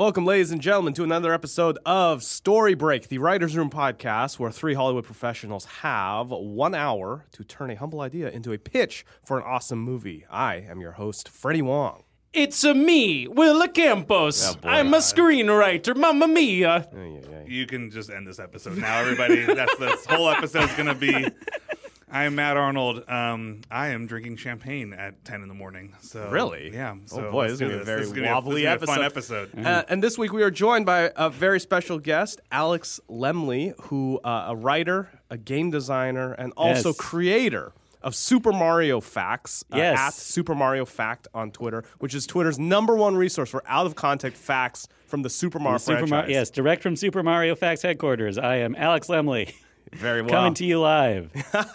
Welcome, ladies and gentlemen, to another episode of Story Break, the Writers' Room podcast, where three Hollywood professionals have 1 hour to turn a humble idea into a pitch for an awesome movie. I am your host, Freddie Wong. It's me, Willa Campos. I'm a screenwriter, mamma mia. You can just end this episode now, everybody. This whole episode is going to be... I am Matt Arnold. I am drinking champagne at 10 in the morning. So Really? Yeah. So oh boy, this is going to be a very wobbly episode. Fun episode. And this week we are joined by a very special guest, Alex Lemley, who a writer, a game designer, and also creator of Super Mario Facts, at Super Mario Fact on Twitter, which is Twitter's #1 resource for out-of-context facts from the Super Mario franchise. Yes, direct from Super Mario Facts headquarters. I am Alex Lemley. Very well. Coming to you live.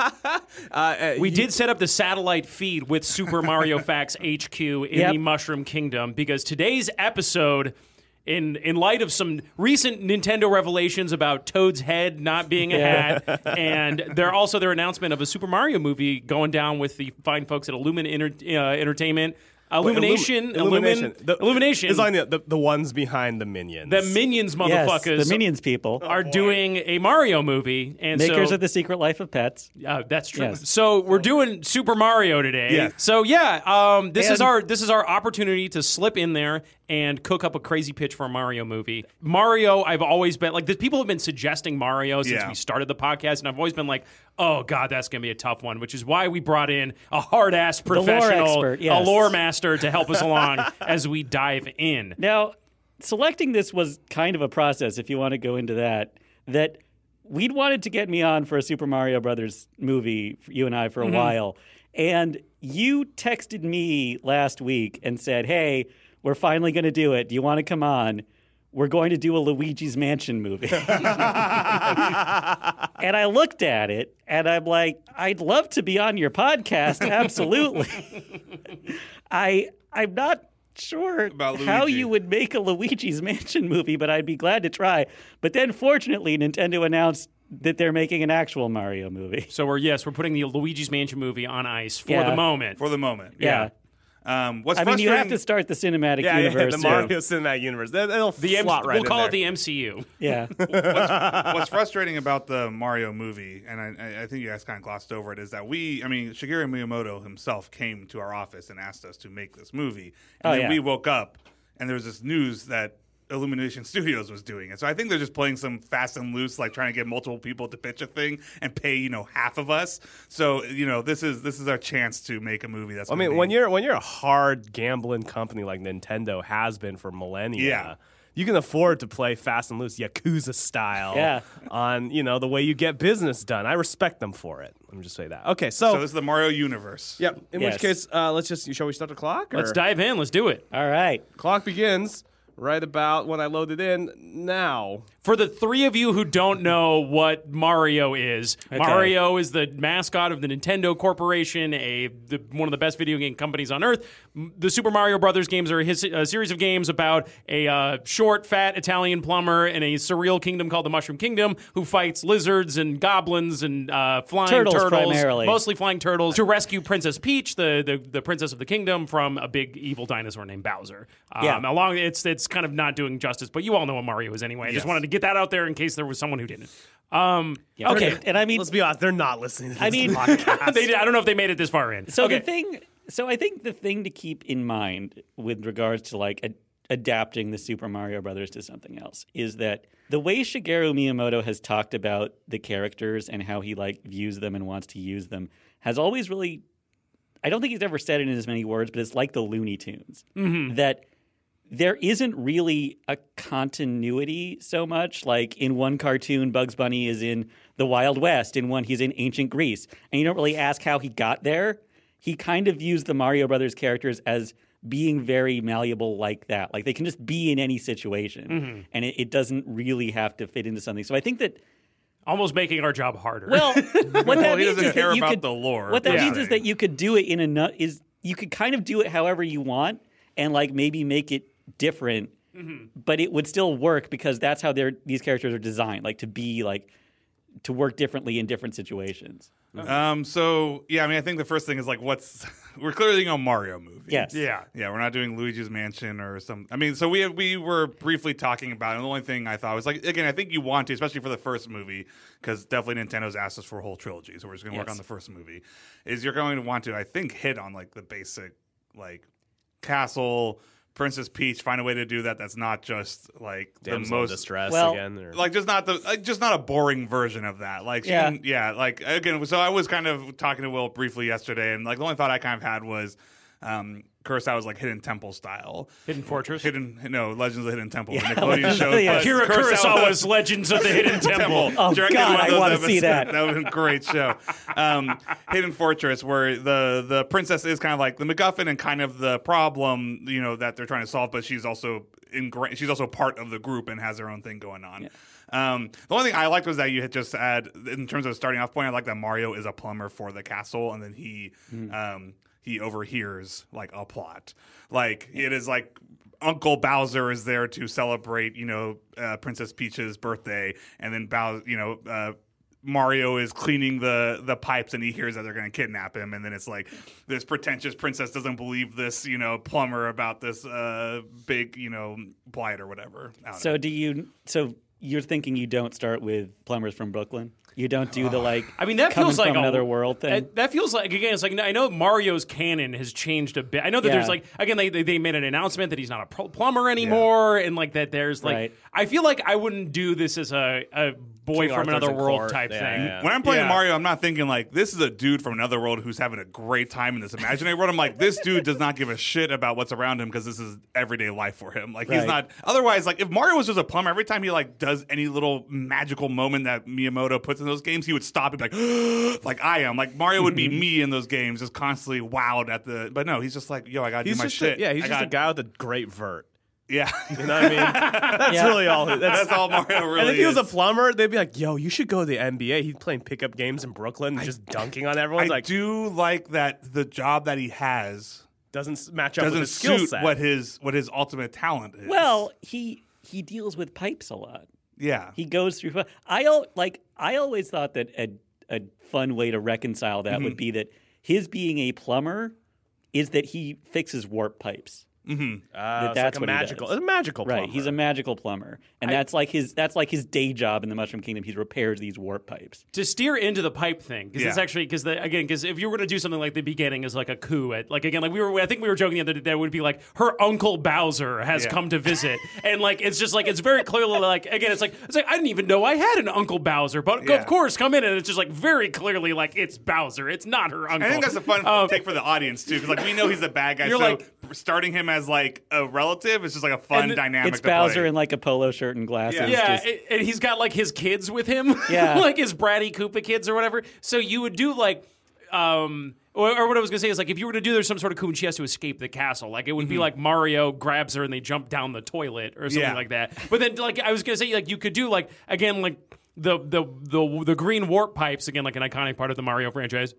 We did set up the satellite feed with Super Mario Facts HQ in the Mushroom Kingdom because today's episode, in light of some recent Nintendo revelations about Toad's head not being a hat, and their announcement of a Super Mario movie going down with the fine folks at Illumin Entertainment. Illumination. It's like the ones behind the Minions. The Minions motherfuckers. Yes, the Minions people are doing a Mario movie. And makers of The Secret Life of Pets. That's true. Yes. So we're doing Super Mario today. Yeah. So this is our opportunity to slip in there and cook up a crazy pitch for a Mario movie. Mario, I've always been like, people have been suggesting Mario since we started the podcast, and I've always been like, oh God, that's going to be a tough one, which is why we brought in a hard-ass professional, a lore master to help us along as we dive in. Now, selecting this was kind of a process, if you want to go into that we'd wanted to get me on for a Super Mario Brothers movie, you and I, for a while, and you texted me last week and said, hey, we're finally going to do it. Do you want to come on? We're going to do a Luigi's Mansion movie. And I looked at it, and I'm like, I'd love to be on your podcast, absolutely. I'm not sure about how Luigi. you would make a Luigi's Mansion movie, but I'd be glad to try. But then, fortunately, Nintendo announced that they're making an actual Mario movie. So we're putting the Luigi's Mansion movie on ice for the moment. For the moment. Yeah. What's you have to start the cinematic universe. The Mario Cinematic Universe. It'll slot right in We'll call there. it the MCU. Yeah. What's frustrating about the Mario movie, and I think you guys kind of glossed over it, is that Shigeru Miyamoto himself came to our office and asked us to make this movie. And then we woke up, and there was this news that Illumination Studios was doing it. So I think they're just playing some fast and loose, like trying to get multiple people to pitch a thing and pay, half of us. So, this is our chance to make a movie that's when you're a hard gambling company like Nintendo has been for millennia, you can afford to play fast and loose Yakuza style on, the way you get business done. I respect them for it. Let me just say that. Okay, so this is the Mario universe. Yep. In which case, shall we start the clock? Let's dive in. Let's do it. All right. Clock begins right about when I loaded in now. For the three of you who don't know what Mario is, Mario is the mascot of the Nintendo Corporation, one of the best video game companies on Earth. The Super Mario Brothers games are a series of games about a short, fat Italian plumber in a surreal kingdom called the Mushroom Kingdom who fights lizards and goblins and flying turtles, primarily. Mostly flying turtles, to rescue Princess Peach, the princess of the kingdom, from a big evil dinosaur named Bowser. It's kind of not doing justice, but you all know what Mario is anyway. I just wanted to get that out there in case there was someone who didn't. Okay, and let's be honest, they're not listening to this podcast. I don't know if they made it this far in. So I think the thing to keep in mind with regards to adapting the Super Mario Brothers to something else is that the way Shigeru Miyamoto has talked about the characters and how he views them and wants to use them has always really, I don't think he's ever said it in as many words, but it's like the Looney Tunes. That there isn't really a continuity so much. Like in one cartoon, Bugs Bunny is in the Wild West. In one, he's in ancient Greece. And you don't really ask how he got there. He kind of views the Mario Brothers characters as being very malleable like that. Like they can just be in any situation. And it doesn't really have to fit into something. So I think that... Almost making our job harder. Well, what that means is that you could... the lore. What that means is that you could do it you could kind of do it however you want and maybe make it different, but it would still work because that's how these characters are designed, to be to work differently in different situations. So yeah, I mean, I think the first thing is like, we're clearly doing a Mario movie. Yes. Yeah. We're not doing Luigi's Mansion or some. I mean, so we were briefly talking about it. And the only thing I thought was like, again, I think you want to, especially for the first movie, because definitely Nintendo's asked us for a whole trilogy, so we're just going to work on the first movie. Is you're going to want to, I think, hit on like the basic like castle. Princess Peach, find a way to do that. That's not just like Damsel the most distress again, or... like just not a boring version of that. Like like again. So I was kind of talking to Will briefly yesterday, and like the only thought I kind of had was Kurosawa's like Hidden Temple style, Hidden Fortress, Legends of the Hidden Temple. Yeah. Nickelodeon show. Akira Kurosawa's Legends of the Hidden Temple. Oh God, I want to see that. That was a great show. Hidden Fortress, where the princess is kind of like the MacGuffin and kind of the problem, that they're trying to solve, but she's also part of the group and has her own thing going on. Yeah. The only thing I liked was that you had just add, in terms of starting off point, I like that Mario is a plumber for the castle, and then he overhears like a plot. Like it is like Uncle Bowser is there to celebrate, Princess Peach's birthday, and then Mario is cleaning the pipes, and he hears that they're going to kidnap him, and then it's like this pretentious princess doesn't believe this plumber about this big blight or whatever. So you're thinking you don't start with Plumbers from Brooklyn? You don't do the I mean, that feels like another world thing. That feels like, again, it's like, I know Mario's canon has changed a bit. I know that there's like, again, they made an announcement that he's not a plumber anymore, and like that there's like, I feel like I wouldn't do this as a boy King from Arthur's another world court. type thing. Yeah. When I'm playing Mario, I'm not thinking like, this is a dude from another world who's having a great time in this imaginary world. I'm like, this dude does not give a shit about what's around him because this is everyday life for him. Like he's not. Otherwise, like if Mario was just a plumber, every time he like does any little magical moment that Miyamoto puts in those games, he would stop and be like, like I am. Like Mario would be me in those games, just constantly wowed at the. But no, he's just like, yo, I gotta do my shit. He's just a guy with a great vert. Yeah. You know what I mean? That's really all. That's all Mario really is. And if he was a plumber, they'd be like, yo, you should go to the NBA. He's playing pickup games in Brooklyn and just dunking on everyone. I do like that the job that he has doesn't match up with his skill set. what his ultimate talent is. Well, he deals with pipes a lot. Yeah. He goes through. I always thought that a fun way to reconcile that would be that his being a plumber is that he fixes warp pipes. Mm-hmm. That's like what magical. he does. It's a magical plumber. Right, he's a magical plumber, and that's like his day job in the Mushroom Kingdom. He repairs these warp pipes. To steer into the pipe thing, because it's actually because if you were going to do something like the beginning is like a coup at I think we were joking the other day that it would be like her Uncle Bowser has come to visit, and like it's just like it's very clearly like again it's like I didn't even know I had an Uncle Bowser, but of course come in and it's just like very clearly like it's Bowser, it's not her uncle. I think that's a fun take for the audience too, because like we know he's a bad guy, so like, starting him as like a relative is just like a fun dynamic. It's Bowser in like a polo shirt and glasses. And he's got like his kids with him, like his bratty Koopa kids or whatever. So you would do like, or what I was gonna say is like if you were to do there's some sort of coup and she has to escape the castle, like it would be like Mario grabs her and they jump down the toilet or something like that. But then like I was gonna say like you could do like again like the green warp pipes again like an iconic part of the Mario franchise.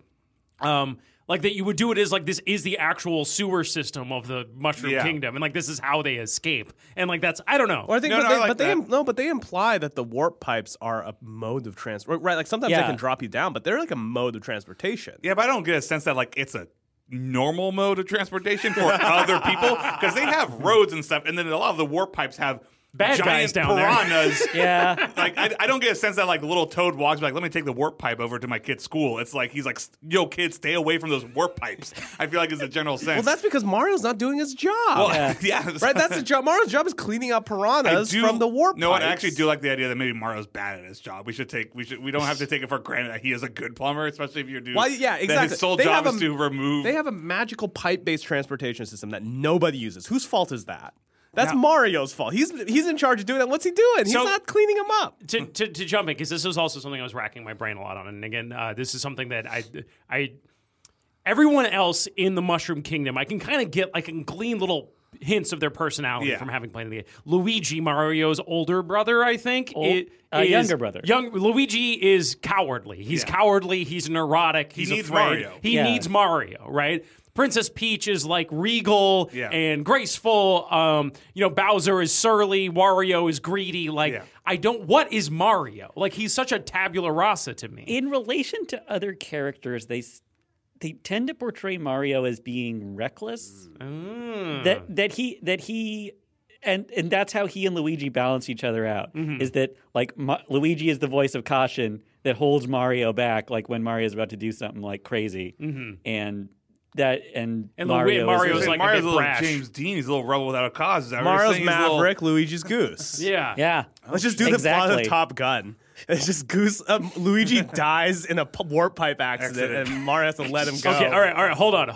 Like that you would do it as like this is the actual sewer system of the Mushroom Kingdom, and like this is how they escape, and like that's I don't know. Or I think, but they imply that the warp pipes are a mode of transport, right? Like sometimes they can drop you down, but they're like a mode of transportation. Yeah, but I don't get a sense that like it's a normal mode of transportation for other people because they have roads and stuff, and then a lot of the warp pipes have bad guys down piranhas. There. Like I don't get a sense that like little Toad walks like, let me take the warp pipe over to my kid's school. It's like he's like, yo, kid, stay away from those warp pipes. I feel like it's a general sense. Well, that's because Mario's not doing his job. Well, right. That's the job. Mario's job is cleaning up piranhas from the warp pipes. No, I actually do like the idea that maybe Mario's bad at his job. We don't have to take it for granted that he is a good plumber, especially if you're doing. Well, yeah, exactly. That his sole job is to remove. They have a magical pipe-based transportation system that nobody uses. Whose fault is that? That's Mario's fault. He's in charge of doing that. What's he doing? He's not cleaning them up. To jump in, because this is also something I was racking my brain a lot on. And again, this is something that I everyone else in the Mushroom Kingdom, I can glean little hints of their personality from having played the game. Luigi, Mario's older brother, I think. Younger brother. Luigi is cowardly. He's cowardly. He's neurotic. He's needs afraid. Mario. He needs Mario, right? Princess Peach is like regal and graceful. Bowser is surly. Wario is greedy. What is Mario? Like, he's such a tabula rasa to me. In relation to other characters, they tend to portray Mario as being reckless. That he and that's how he and Luigi balance each other out. Is that like Luigi is the voice of caution that holds Mario back, like when Mario's about to do something like crazy, and Mario's like Mario's a bit brash. James Dean. He's a little rebel without a cause. Mario's Maverick, Luigi's Goose. Yeah. Let's just do the plot of Top Gun. It's just Goose. Luigi dies in a warp pipe accident, and Mario has to let him go. Okay, all right.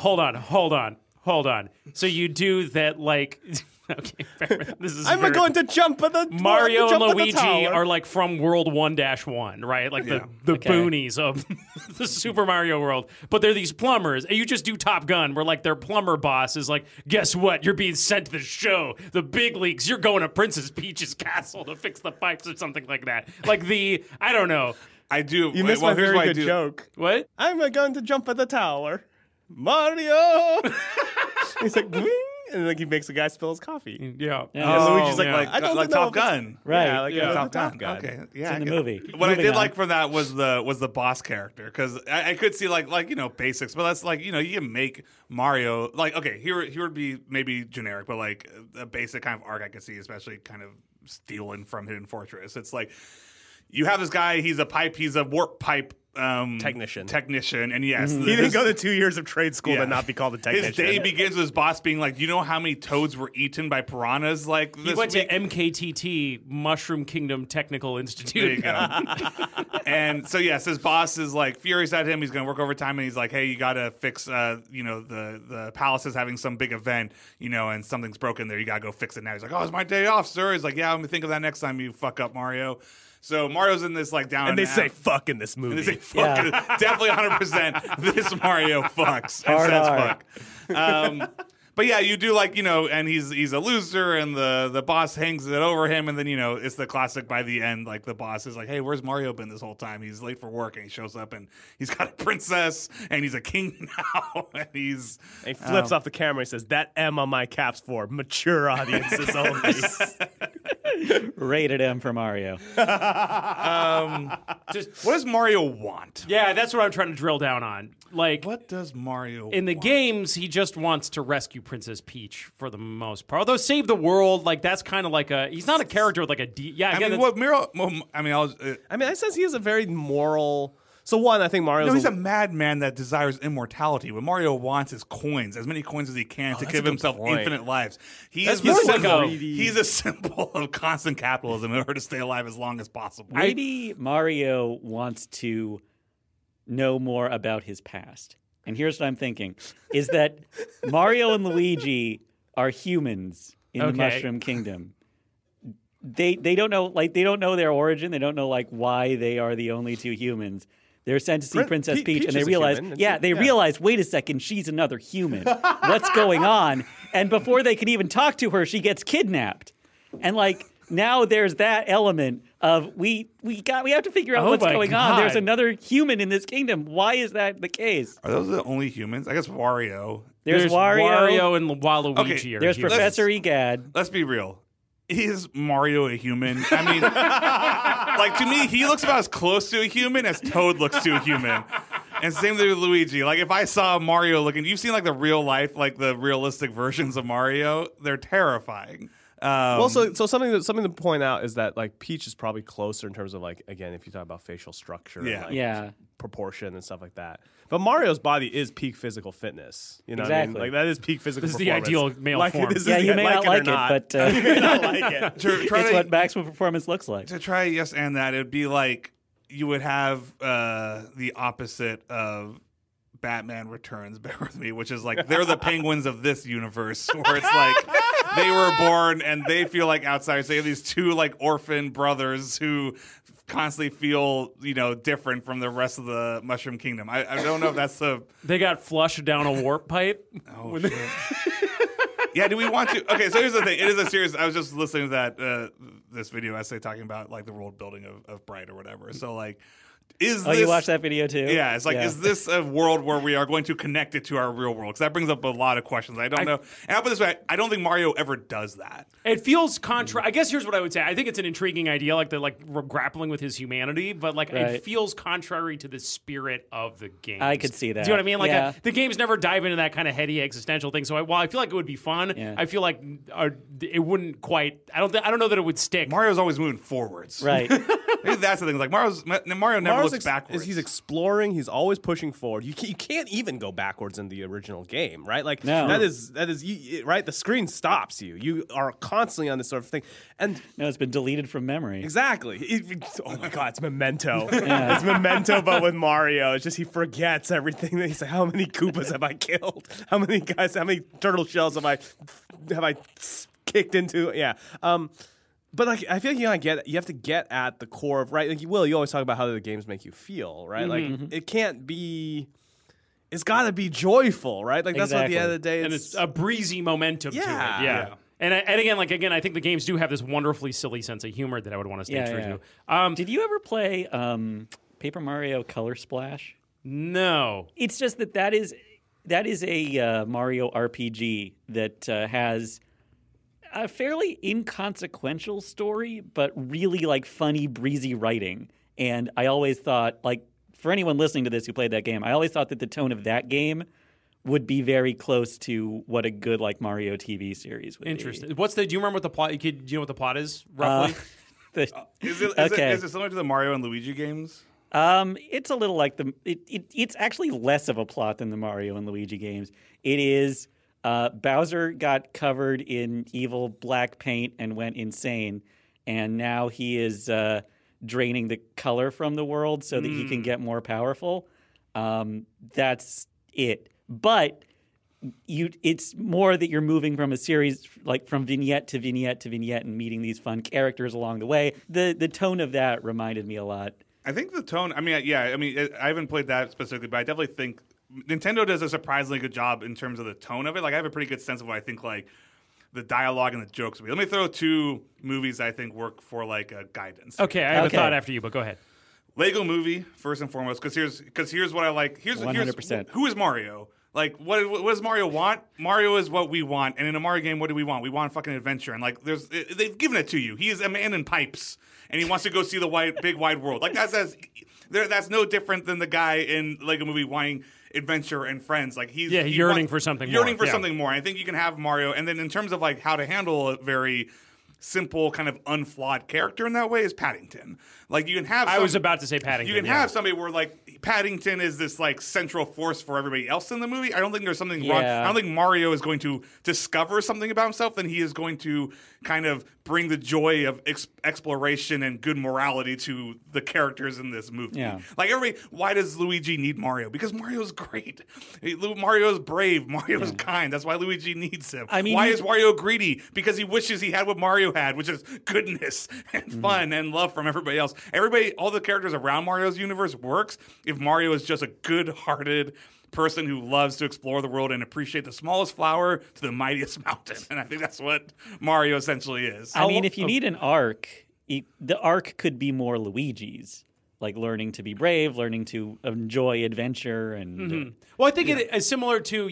Hold on. So you do that, like. Okay, fair. I'm going to jump at the Mario and Luigi are like from World 1-1, right? Like the boonies of the Super Mario world. But they're these plumbers. And you just do Top Gun, where like their plumber boss is like, guess what? You're being sent to the show, the big leagues. You're going to Princess Peach's castle to fix the pipes or something like that. Like I don't know. I do. You missed my very good joke. What? I'm going to jump at the tower. Mario! He's like, Wing! And like he makes the guy spill his coffee. Yeah. And Luigi's like, I don't like know Top Gun. Right. Top Gun. Okay. It's Yeah. in the movie. What I did like from that was the boss character, because I could see like basics, but that's like you can make Mario like here would be maybe generic, but like a basic kind of arc I could see, especially kind of stealing from Hidden Fortress. It's like you have this guy, he's a warp pipe technician, and yes, he didn't go to 2 years of trade school to not be called a technician. His day begins with his boss being like, "You know how many toads were eaten by piranhas?" Like he went to MKTT, Mushroom Kingdom Technical Institute. There you go. And so yes, his boss is like furious at him. He's going to work overtime, and he's like, "Hey, you got to fix. The palace is having some big event, and something's broken there. You got to go fix it now." He's like, "Oh, it's my day off, sir." He's like, "Yeah, I'm gonna think of that next time you fuck up, Mario." So Mario's in this like down and they say fuck in this movie. And they say fuck. Definitely 100%. This Mario fucks and says fuck. But yeah, you do and he's a loser, and the boss hangs it over him, and then it's the classic. By the end, like the boss is like, "Hey, where's Mario been this whole time? He's late for work," and he shows up, and he's got a princess, and he's a king now, and he flips off the camera. He says, "That M on my cap's for mature audiences only." Rated M for Mario. What does Mario want? Yeah, that's what I'm trying to drill down on. Like, what does Mario in the want? games? He just wants to rescue Princess Peach for the most part. Although save the world, like that's kind of like he's not a character with like a I says he has a very moral. So one, I think Mario's... No, he's a madman that desires immortality. What Mario wants is coins, as many coins as he can to give himself infinite lives. He's a symbol of constant capitalism in order to stay alive as long as possible. Maybe Mario wants to know more about his past. And here's what I'm thinking, is that Mario and Luigi are humans in the Mushroom Kingdom. They don't know their origin. They don't know why they are the only two humans. They're sent to see Princess Peach, and they realize, realize, wait a second, she's another human. What's going on? And before they can even talk to her, she gets kidnapped. And now there's that element of we have to figure out what's going on. There's another human in this kingdom. Why is that the case? Are those the only humans? I guess Wario. There's Wario and Waluigi. There's Professor Egad. Let's be real. Is Mario a human? I mean, to me, he looks about as close to a human as Toad looks to a human. And same thing with Luigi. If I saw Mario looking, you've seen the real life, the realistic versions of Mario, they're terrifying. So something to point out is that Peach is probably closer in terms of again, if you talk about facial structure, and, proportion and stuff like that. But Mario's body is peak physical fitness. You know exactly. what I mean? That is peak physical. This is performance. the ideal male form. You may not like it, but you may not like it. It's what maximum performance looks like. To try and that, it'd be you would have the opposite of Batman Returns, bear with me, which is they're the penguins of this universe, where it's they were born and they feel like outsiders. They have these two orphan brothers who constantly feel different from the rest of the Mushroom Kingdom. I don't know if that's they got flushed down a warp pipe. Oh shit. Yeah, do we want to? Okay, so here's the thing. It is a serious. I was just listening to that this video essay talking about like the world building of Bright or whatever. So like, you watched that video too? Yeah, it's like, is this a world where we are going to connect it to our real world? Because that brings up a lot of questions. I don't know. And I'll put it this way, I don't think Mario ever does that. It feels I guess here's what I would say. I think it's an intriguing idea, like we're grappling with his humanity, but like it feels contrary to the spirit of the game. I could see that. Do you know what I mean? Like the games never dive into that kind of heady existential thing. So while I feel like it would be fun, I feel like it wouldn't quite. I don't know that it would stick. Mario's always moving forwards, right? Maybe that's the thing. Like Mario never looks backwards. He's exploring. He's always pushing forward. You can't even go backwards in the original game, right? Like that is right. The screen stops you. You are constantly on this sort of thing, and it's been deleted from memory. Exactly. Oh my God, it's Memento. It's Memento, but with Mario. It's just he forgets everything. He's like, how many Koopas have I killed? How many turtle shells have I kicked into? Yeah. But like, I feel like you have to get at the core of, right? Like you always talk about how the games make you feel, right? Like it can't be. It's got to be joyful, right? Like that's what at the end of the day, and it's a breasy momentum to it. Yeah. And again, I think the games do have this wonderfully silly sense of humor that I would want to stay true to. Did you ever play Paper Mario Color Splash? No. It's just that is a Mario RPG that has a fairly inconsequential story, but really like funny, breezy writing. And I always thought, like, for anyone listening to this who played that game, I always thought that the tone of that game would be very close to what a good like Mario TV series would be. Interesting. Do you remember what the plot? Do you know what the plot is roughly? Is it similar to the Mario and Luigi games? It's a little like it's actually less of a plot than the Mario and Luigi games. It is Bowser got covered in evil black paint and went insane, and now he is draining the color from the world so that he can get more powerful. That's it. But it's more that you're moving from a series, like from vignette to vignette to vignette, and meeting these fun characters along the way. The tone of that reminded me a lot. I think the tone. I mean, I haven't played that specifically, but I definitely think Nintendo does a surprisingly good job in terms of the tone of it. Like, I have a pretty good sense of what I think, like, the dialogue and the jokes will be. Let me throw two movies I think work for, like, a guidance. Okay, I have a thought after you, but go ahead. Lego Movie, first and foremost, because here's what I like. Here's 100%. Who is Mario? Like, what does Mario want? Mario is what we want. And in a Mario game, what do we want? We want fucking adventure. And, like, they've given it to you. He is a man in pipes, and he wants to go see the big wide world. Like, that's no different than the guy in Lego Movie wanting adventure and friends. Like, he's yearning for something more. I think you can have Mario. And then in terms of, like, how to handle a very simple, kind of unflawed character in that way is Paddington. Like, you can have I was about to say Paddington. You can have somebody where, like, Paddington is this, like, central force for everybody else in the movie. I don't think there's something wrong. I don't think Mario is going to discover something about himself. Then he is going to kind of bring the joy of exploration and good morality to the characters in this movie. Yeah. Like, everybody, why does Luigi need Mario? Because Mario's great. Mario's brave. Mario's kind. That's why Luigi needs him. I mean, why is Mario greedy? Because he wishes he had what Mario had, which is goodness and fun and love from everybody else. All the characters around Mario's universe works if Mario is just a good-hearted person who loves to explore the world and appreciate the smallest flower to the mightiest mountain. And I think that's what Mario essentially is. I mean, if you need an arc, the arc could be more Luigi's. Like learning to be brave, learning to enjoy adventure, and well, I think it is similar to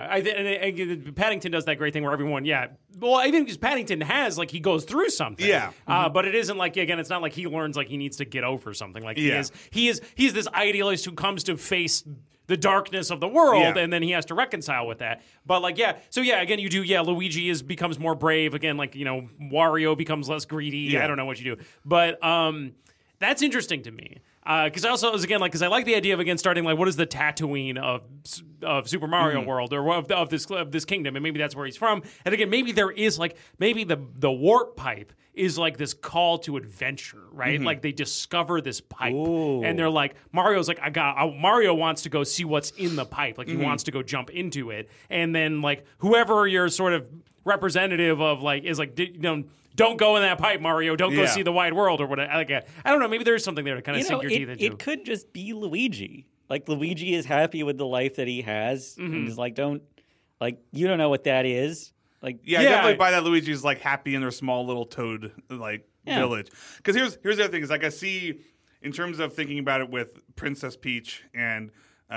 Paddington does that great thing where everyone, well, I think because Paddington has like he goes through something, but it isn't like it's not like he learns like he needs to get over something. Like he's this idealist who comes to face the darkness of the world, and then he has to reconcile with that. But again, you do Luigi becomes more brave again, like Wario becomes less greedy. I don't know what you do, but that's interesting to me because I also because I like the idea of starting like what is the Tatooine of Super Mario World or of this kingdom, and maybe that's where he's from. And again, maybe there is maybe the warp pipe is like this call to adventure, right? Like they discover this pipe, and they're like Mario's like Mario wants to go see what's in the pipe, like he wants to go jump into it, and then like whoever your sort of representative of is like don't go in that pipe, Mario. Don't go see the wide world or whatever. I don't know. Maybe there's something there to kind of sink your teeth into. It could just be Luigi. Like Luigi is happy with the life that he has, and is like, you don't know what that is. Like, I definitely buy that Luigi's like happy in their small little toad village. Because here's the other thing is like I see in terms of thinking about it with Princess Peach and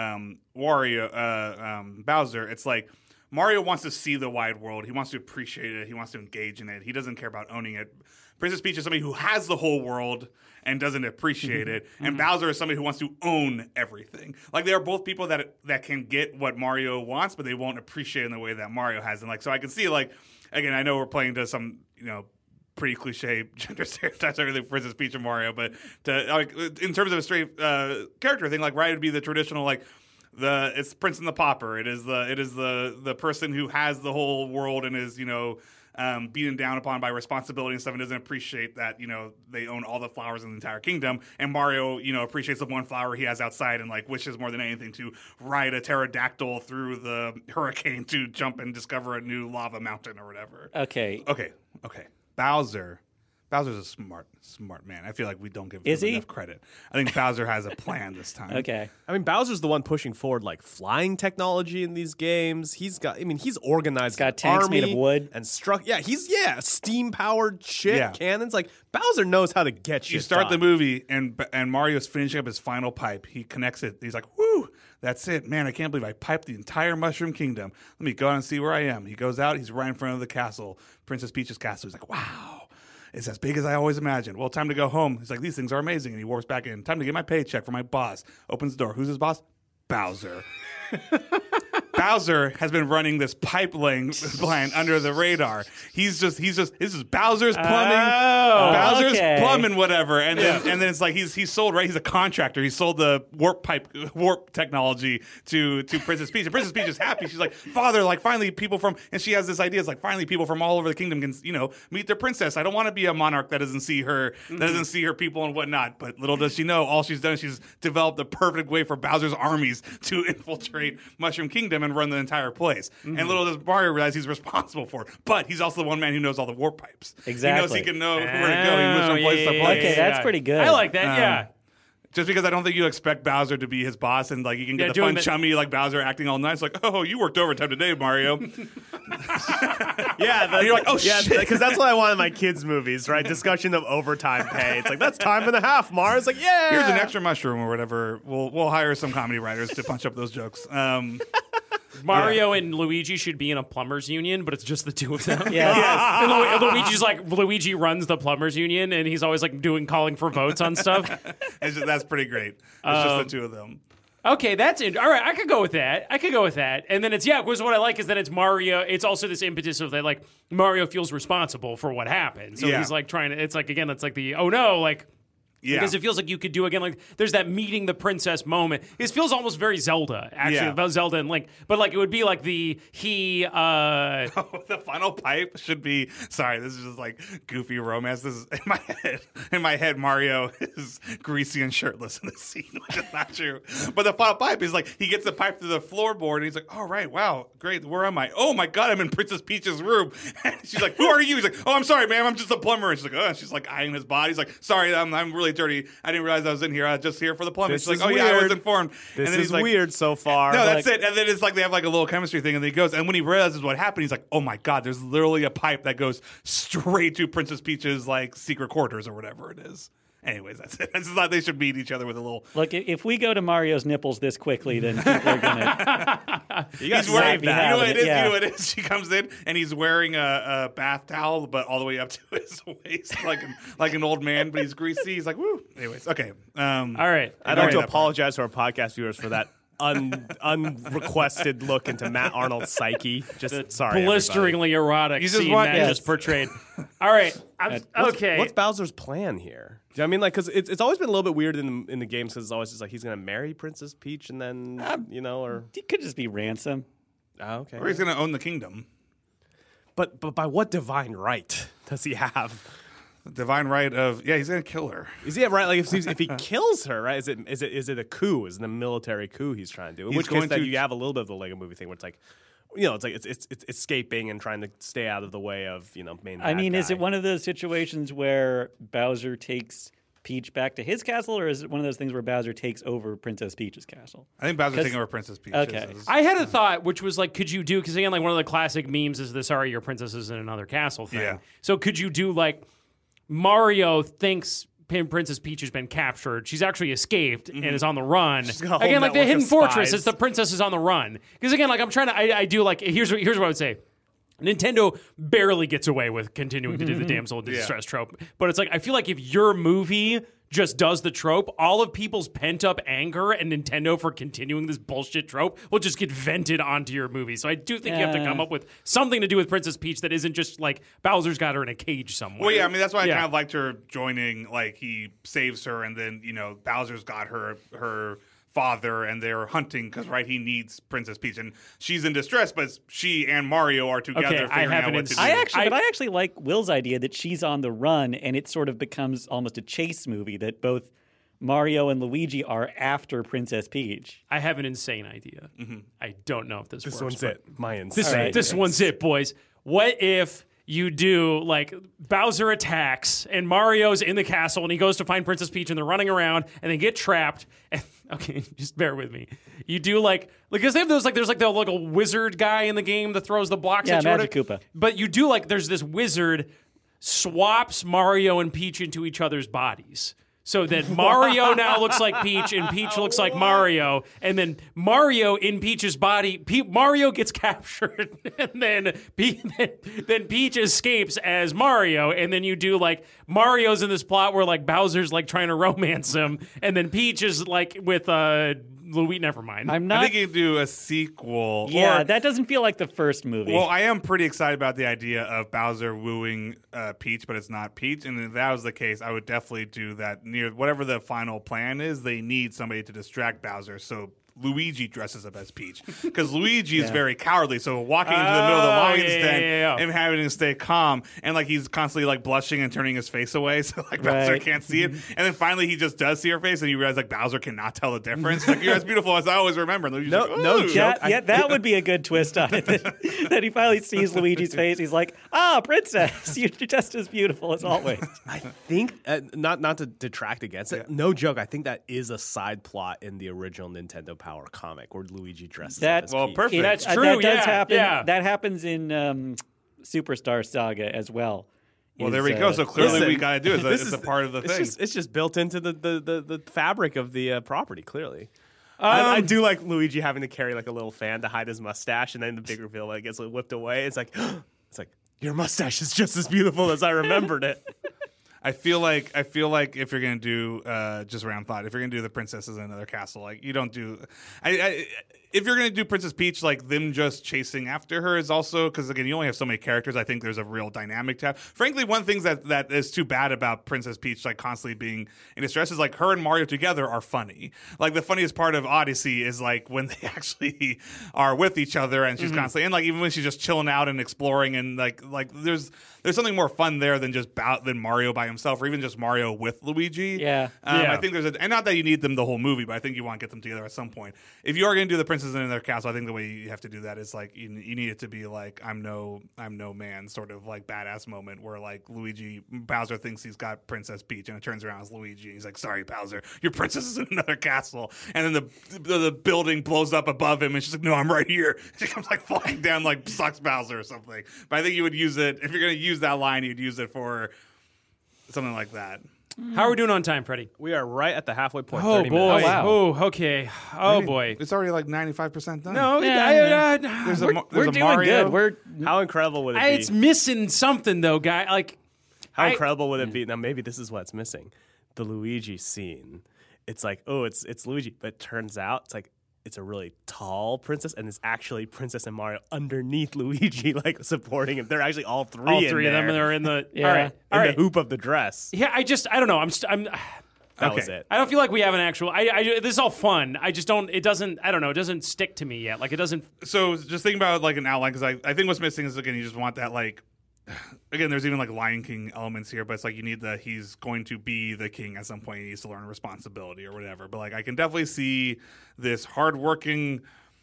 Wario, Bowser, it's like Mario wants to see the wide world. He wants to appreciate it. He wants to engage in it. He doesn't care about owning it. Princess Peach is somebody who has the whole world and doesn't appreciate it. And Bowser is somebody who wants to own everything. Like they are both people that can get what Mario wants, but they won't appreciate it in the way that Mario has. And like so I can see like again, I know we're playing to some, pretty cliche gender stereotypes, everything Princess Peach and Mario, but in terms of a straight character thing, like would be the traditional like it's Prince and the Pauper. It is the person who has the whole world and is beaten down upon by responsibility and stuff and doesn't appreciate that they own all the flowers in the entire kingdom. And Mario appreciates the one flower he has outside and like wishes more than anything to ride a pterodactyl through the hurricane to jump and discover a new lava mountain or whatever. Okay. Bowser's a smart man. I feel like we don't give him enough credit. I think Bowser has a plan this time. Okay. I mean, Bowser's the one pushing forward like flying technology in these games. He's organized. He's got tanks made of wood and steam powered shit, cannons. Like Bowser knows how to get shit. You start done. the movie and Mario's finishing up his final pipe. He connects it. He's like, "Whoo, that's it, man! I can't believe I piped the entire Mushroom Kingdom. Let me go out and see where I am." He goes out. He's right in front of the castle, Princess Peach's castle. He's like, "Wow. It's as big as I always imagined. Well, time to go home." He's like, "These things are amazing." And he warps back in. Time to get my paycheck for my boss. Opens the door. Who's his boss? Bowser. Bowser has been running this pipe laying plan under the radar. This is Bowser's plumbing. Bowser's plumbing whatever. And then it's like he's sold, right? He's a contractor. He sold the warp technology to Princess Peach. And Princess Peach is happy. She's like, "Father, like finally people from," and she has this idea. It's like finally people from all over the kingdom can, meet their princess. I don't want to be a monarch that doesn't see her people and whatnot. But little does she know, all she's done is she's developed the perfect way for Bowser's armies to infiltrate Mushroom Kingdom and run the entire place. And little does Mario realize he's responsible for it. But he's also the one man who knows all the warp pipes. Exactly. He knows he can know where to go. He moves from place to place. Okay, that's pretty good. I like that, Just because I don't think you expect Bowser to be his boss and like you can get the fun chummy like Bowser acting all nice, like, "Oh, you worked overtime today, Mario." And you're like, "Oh shit," because that's what I want in my kids' movies, right? Discussion of overtime pay. It's like that's time and a half. Mars like, "Yeah, here's an extra mushroom or whatever." We'll hire some comedy writers to punch up those jokes. Mario and Luigi should be in a plumbers union, but it's just the two of them. And Luigi's like, Luigi runs the plumbers union, and he's always like calling for votes on stuff. That's pretty great. It's just the two of them. Okay, that's it. All right, I could go with that. And then because what I like is that it's Mario. It's also this impetus of that, like, Mario feels responsible for what happened. So he's like trying to, it's like, again, it's like the, oh no, like, because it feels like you could do, again, like, there's that meeting the princess moment. It feels almost very Zelda, actually, about Zelda and Link. But, like, it would be like the final pipe should be, sorry, this is just, like, goofy romance. This is, in my head, Mario is greasy and shirtless in the scene, which is not true. But the final pipe is, like, he gets the pipe through the floorboard, and he's like, "All right, wow, great, where am I? Oh, my God, I'm in Princess Peach's room." And she's like, "Who are you?" He's like, "Oh, I'm sorry, ma'am, I'm just a plumber." And she's like, "Oh," and she's, like, eyeing his body. He's like, "Sorry, I'm really dirty. I didn't realize I was in here. I was just here for the plumbing." She's like, "Oh, yeah, I was informed." This is like, weird so far. No, that's it. And then it's like they have like a little chemistry thing, and then he goes, and when he realizes what happened, he's like, "Oh my God, there's literally a pipe that goes straight to Princess Peach's like secret quarters or whatever it is." Anyways, that's it. It's not they should meet each other with a little. Look, if we go to Mario's nipples this quickly, then people are gonna. He's wearing that. You know what it is? You know what it is? She comes in and he's wearing a bath towel, but all the way up to his waist, like an old man, but he's greasy. He's like, "Woo." Anyways, okay. All right. I'd like to apologize to our podcast viewers for that unrequested look into Matt Arnold's psyche. Just sorry, blisteringly erotic scene that just portrayed. All right, okay. What's Bowser's plan here? Do you know what I mean? Like, because it's always been a little bit weird in the games because it's always just like he's going to marry Princess Peach and then or it could just be ransom. Oh, okay. Or he's going to own the kingdom. But by what divine right does he have? Divine right of he's gonna kill her. Is he right? Like if he kills her, right? Is it a coup? Is it a military coup he's trying to do? In which case, you have a little bit of the Lego Movie thing where it's like, it's like it's escaping and trying to stay out of the way of main. I mean, is it one of those situations where Bowser takes Peach back to his castle, or is it one of those things where Bowser takes over Princess Peach's castle? I think Bowser's taking over Princess Peach. Okay. I had a thought, which was like, could you do, because again, like one of the classic memes is the sorry, your princess is in another castle thing. Yeah. So could you do like Mario thinks Princess Peach has been captured. She's actually escaped and is on the run. Again, like the Hidden Fortress, it's the princess is on the run. Because again, like I'm trying to, I do like, here's what I would say. Nintendo barely gets away with continuing to do the damsel in distress trope. But it's like, I feel like if your movie just does the trope, all of people's pent-up anger and Nintendo for continuing this bullshit trope will just get vented onto your movie. So I do think you have to come up with something to do with Princess Peach that isn't just like Bowser's got her in a cage somewhere. Well, yeah, I mean, that's why I kind of liked her joining, like, he saves her, and then, Bowser's got her father, and they're hunting because he needs Princess Peach, and she's in distress, but she and Mario are together figuring out what to do. I actually like Will's idea that she's on the run, and it sort of becomes almost a chase movie that both Mario and Luigi are after Princess Peach. I have an insane idea. I don't know if this works. This one's it. My insane. This one's it, boys. What if you do like Bowser attacks and Mario's in the castle and he goes to find Princess Peach and they're running around and they get trapped. And, okay, just bear with me. You do like because they have those like there's like the like a wizard guy in the game that throws the blocks at you. Magic Koopa. But you do like there's this wizard swaps Mario and Peach into each other's bodies. So that Mario now looks like Peach and Peach looks like Mario. And then Mario in Peach's body, Mario gets captured. And then Peach escapes as Mario. And then you do like Mario's in this plot where like Bowser's like trying to romance him. And then Peach is like with Luigi, never mind. I think you do a sequel. Yeah, that doesn't feel like the first movie. Well, I am pretty excited about the idea of Bowser wooing Peach, but it's not Peach. And if that was the case, I would definitely do that near whatever the final plan is. They need somebody to distract Bowser, so Luigi dresses up as Peach because Luigi is very cowardly. So walking into the middle of the lion's den and having to stay calm, and like he's constantly like blushing and turning his face away, so like Bowser can't see it. And then finally he just does see her face, and you realize like Bowser cannot tell the difference. Like you're as beautiful as I always remember. And Luigi's no joke. Yeah, that would be a good twist on it. That he finally sees Luigi's face. He's like, princess, you're just as beautiful as always. I think not to detract against it. No joke. I think that is a side plot in the original Nintendo Power comic where Luigi dresses up as Peach. Perfect. That's true. That does happen. Yeah. That happens in Superstar Saga as well. Well, there we go. So clearly, we got to do it. It's a part of the thing. It's just built into the fabric of the property. Clearly, I do like Luigi having to carry like a little fan to hide his mustache, and then the big reveal like gets whipped away. It's like your mustache is just as beautiful as I remembered it. I feel like if you're gonna do just round thought, if you're gonna do the princesses in another castle, like you don't do. If you're gonna do Princess Peach, like them just chasing after her is also because again you only have so many characters. I think there's a real dynamic to have. Frankly, one thing that is too bad about Princess Peach like constantly being in distress is like her and Mario together are funny. Like the funniest part of Odyssey is like when they actually are with each other and she's constantly and like even when she's just chilling out and exploring and like there's something more fun there than just than Mario by himself or even just Mario with Luigi. Yeah. I think and not that you need them the whole movie, but I think you want to get them together at some point. If you are going to do the princesses in their castle, I think the way you have to do that is like you need it to be like I'm no man sort of like badass moment where like Bowser thinks he's got Princess Peach and it turns around as Luigi and he's like, sorry Bowser, your princess is in another castle, and then the building blows up above him and she's like, no, I'm right here. She comes like flying down like sucks Bowser or something. But I think you would use it if you're going to use that line, you'd use it for something like that. How are we doing on time, Freddie? We are right at the halfway point. Oh 30 boy! minutes. Oh, wow. Oh, okay. Oh boy! It's already like 95% done. No, there's We're a doing Mario. good. How incredible would it be? It's missing something though, guy. Like, How incredible would it be? Now maybe this is what's missing. The Luigi scene. It's like, oh, it's Luigi, but it turns out it's like it's a really tall princess, and it's actually Princess and Mario underneath Luigi, like supporting him. They're actually all three all in three of there. them are in the. Yeah. All right. in the hoop of the dress. Yeah, I don't know. That was it. I don't feel like we have an actual. This is all fun. I just don't. It doesn't. I don't know. It doesn't stick to me yet. Like it doesn't. So just thinking about like an outline because I think what's missing is again you just want that like. Again, there's even like Lion King elements here, but it's like you need he's going to be the king at some point. He needs to learn responsibility or whatever. But like I can definitely see this hardworking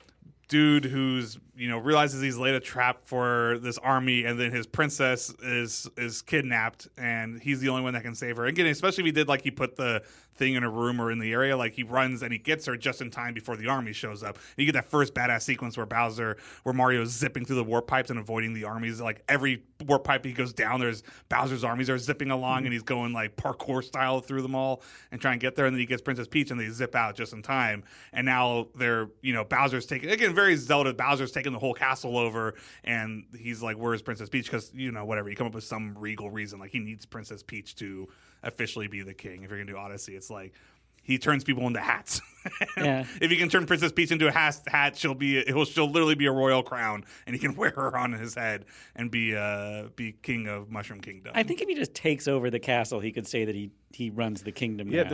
dude who's realizes he's laid a trap for this army, and then his princess is kidnapped, and he's the only one that can save her. Again, especially if he put the thing in a room or in the area, like he runs and he gets her just in time before the army shows up. And you get that first badass sequence where Mario's zipping through the warp pipes and avoiding the armies. Like every warp pipe he goes down, there's Bowser's armies are zipping along, and he's going like parkour style through them all and trying to get there. And then he gets Princess Peach, and they zip out just in time. And now they're Bowser's taking, again, very Zelda. Bowser's taking the whole castle over, and he's like, "Where's Princess Peach?" Because whatever, you come up with some regal reason, like he needs Princess Peach to officially be the king. If you're gonna do Odyssey, it's like he turns people into hats. Yeah. If he can turn Princess Peach into a hat, she'll literally be a royal crown, and he can wear her on his head and be king of Mushroom Kingdom. I think if he just takes over the castle, he could say that he runs the kingdom now.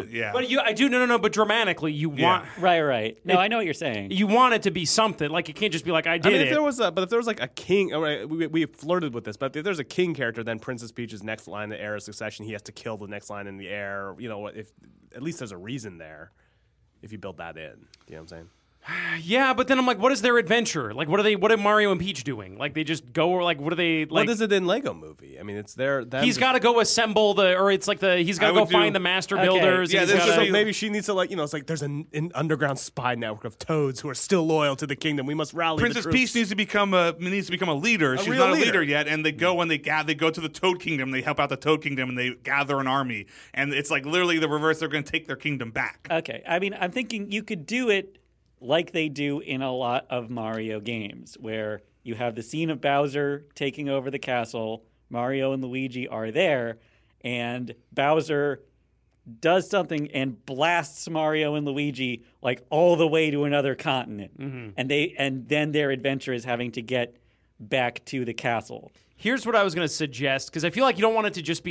But but dramatically you want right. No, I know what you're saying. You want it to be something. Like it can't just be like I did it. If there was like a king, we flirted with this, but if there's a king character, then Princess Peach's next line, the heir of succession, he has to kill the next line in the heir. If at least there's a reason there. If you build that in, you know what I'm saying? Yeah, but then I'm like, what is their adventure? Like, what are Mario and Peach doing? Like, they just go, or like, what are they? Like, what is it in Lego Movie? I mean, it's there. He's got to go assemble he's got to go find the master builders. Yeah, maybe she needs to it's like there's an underground spy network of toads who are still loyal to the kingdom. We must rally. Princess Peach needs to become a leader. She's not a leader yet, and they go to the Toad Kingdom. They help out the Toad Kingdom, and they gather an army. And it's like literally the reverse. They're going to take their kingdom back. Okay, I mean, I'm thinking you could do it like they do in a lot of Mario games, where you have the scene of Bowser taking over the castle, Mario and Luigi are there, and Bowser does something and blasts Mario and Luigi like all the way to another continent. Mm-hmm. And then their adventure is having to get back to the castle. Here's what I was going to suggest, because I feel like you don't want it to just be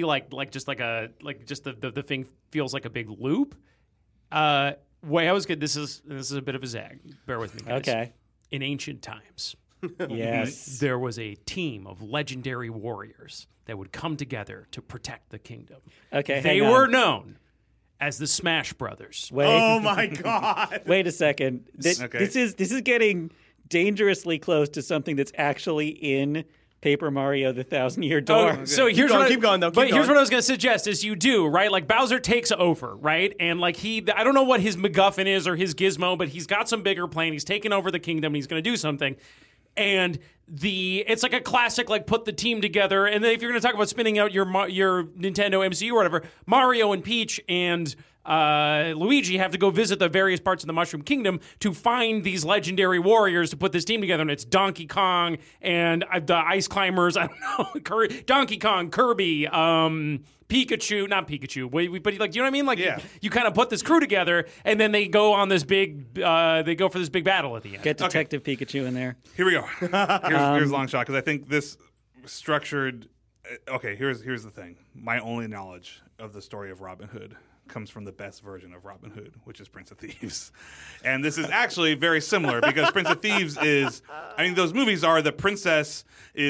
the thing feels like a big loop. Way I was good. This is a bit of a zag. Bear with me, guys. Okay. In ancient times, yes, there was a team of legendary warriors that would come together to protect the kingdom. Okay, they were known as the Smash Brothers. Oh my God! Wait a second. This is getting dangerously close to something that's actually in Paper Mario: The Thousand-Year Door. Oh, so here's here's what I was going to suggest is you do, right? Like Bowser takes over, right? And like I don't know what his MacGuffin is or his gizmo, but he's got some bigger plan. He's taking over the kingdom and he's going to do something. And it's like a classic, like put the team together. And then if you're going to talk about spinning out your Nintendo MCU or whatever, Mario and Peach and Luigi have to go visit the various parts of the Mushroom Kingdom to find these legendary warriors to put this team together. And it's Donkey Kong and the Ice Climbers. I don't know, Donkey Kong, Kirby, Pikachu, not Pikachu, but like, you know what I mean? Like, you kind of put this crew together, and then they go on this big, they go for this big battle at the end. Get Detective Pikachu in there. Here we go. Here's long shot, because I think this structured. Okay, here's the thing. My only knowledge of the story of Robin Hood comes from the best version of Robin Hood, which is Prince of Thieves. And this is actually very similar, because Prince of Thieves those movies are the princess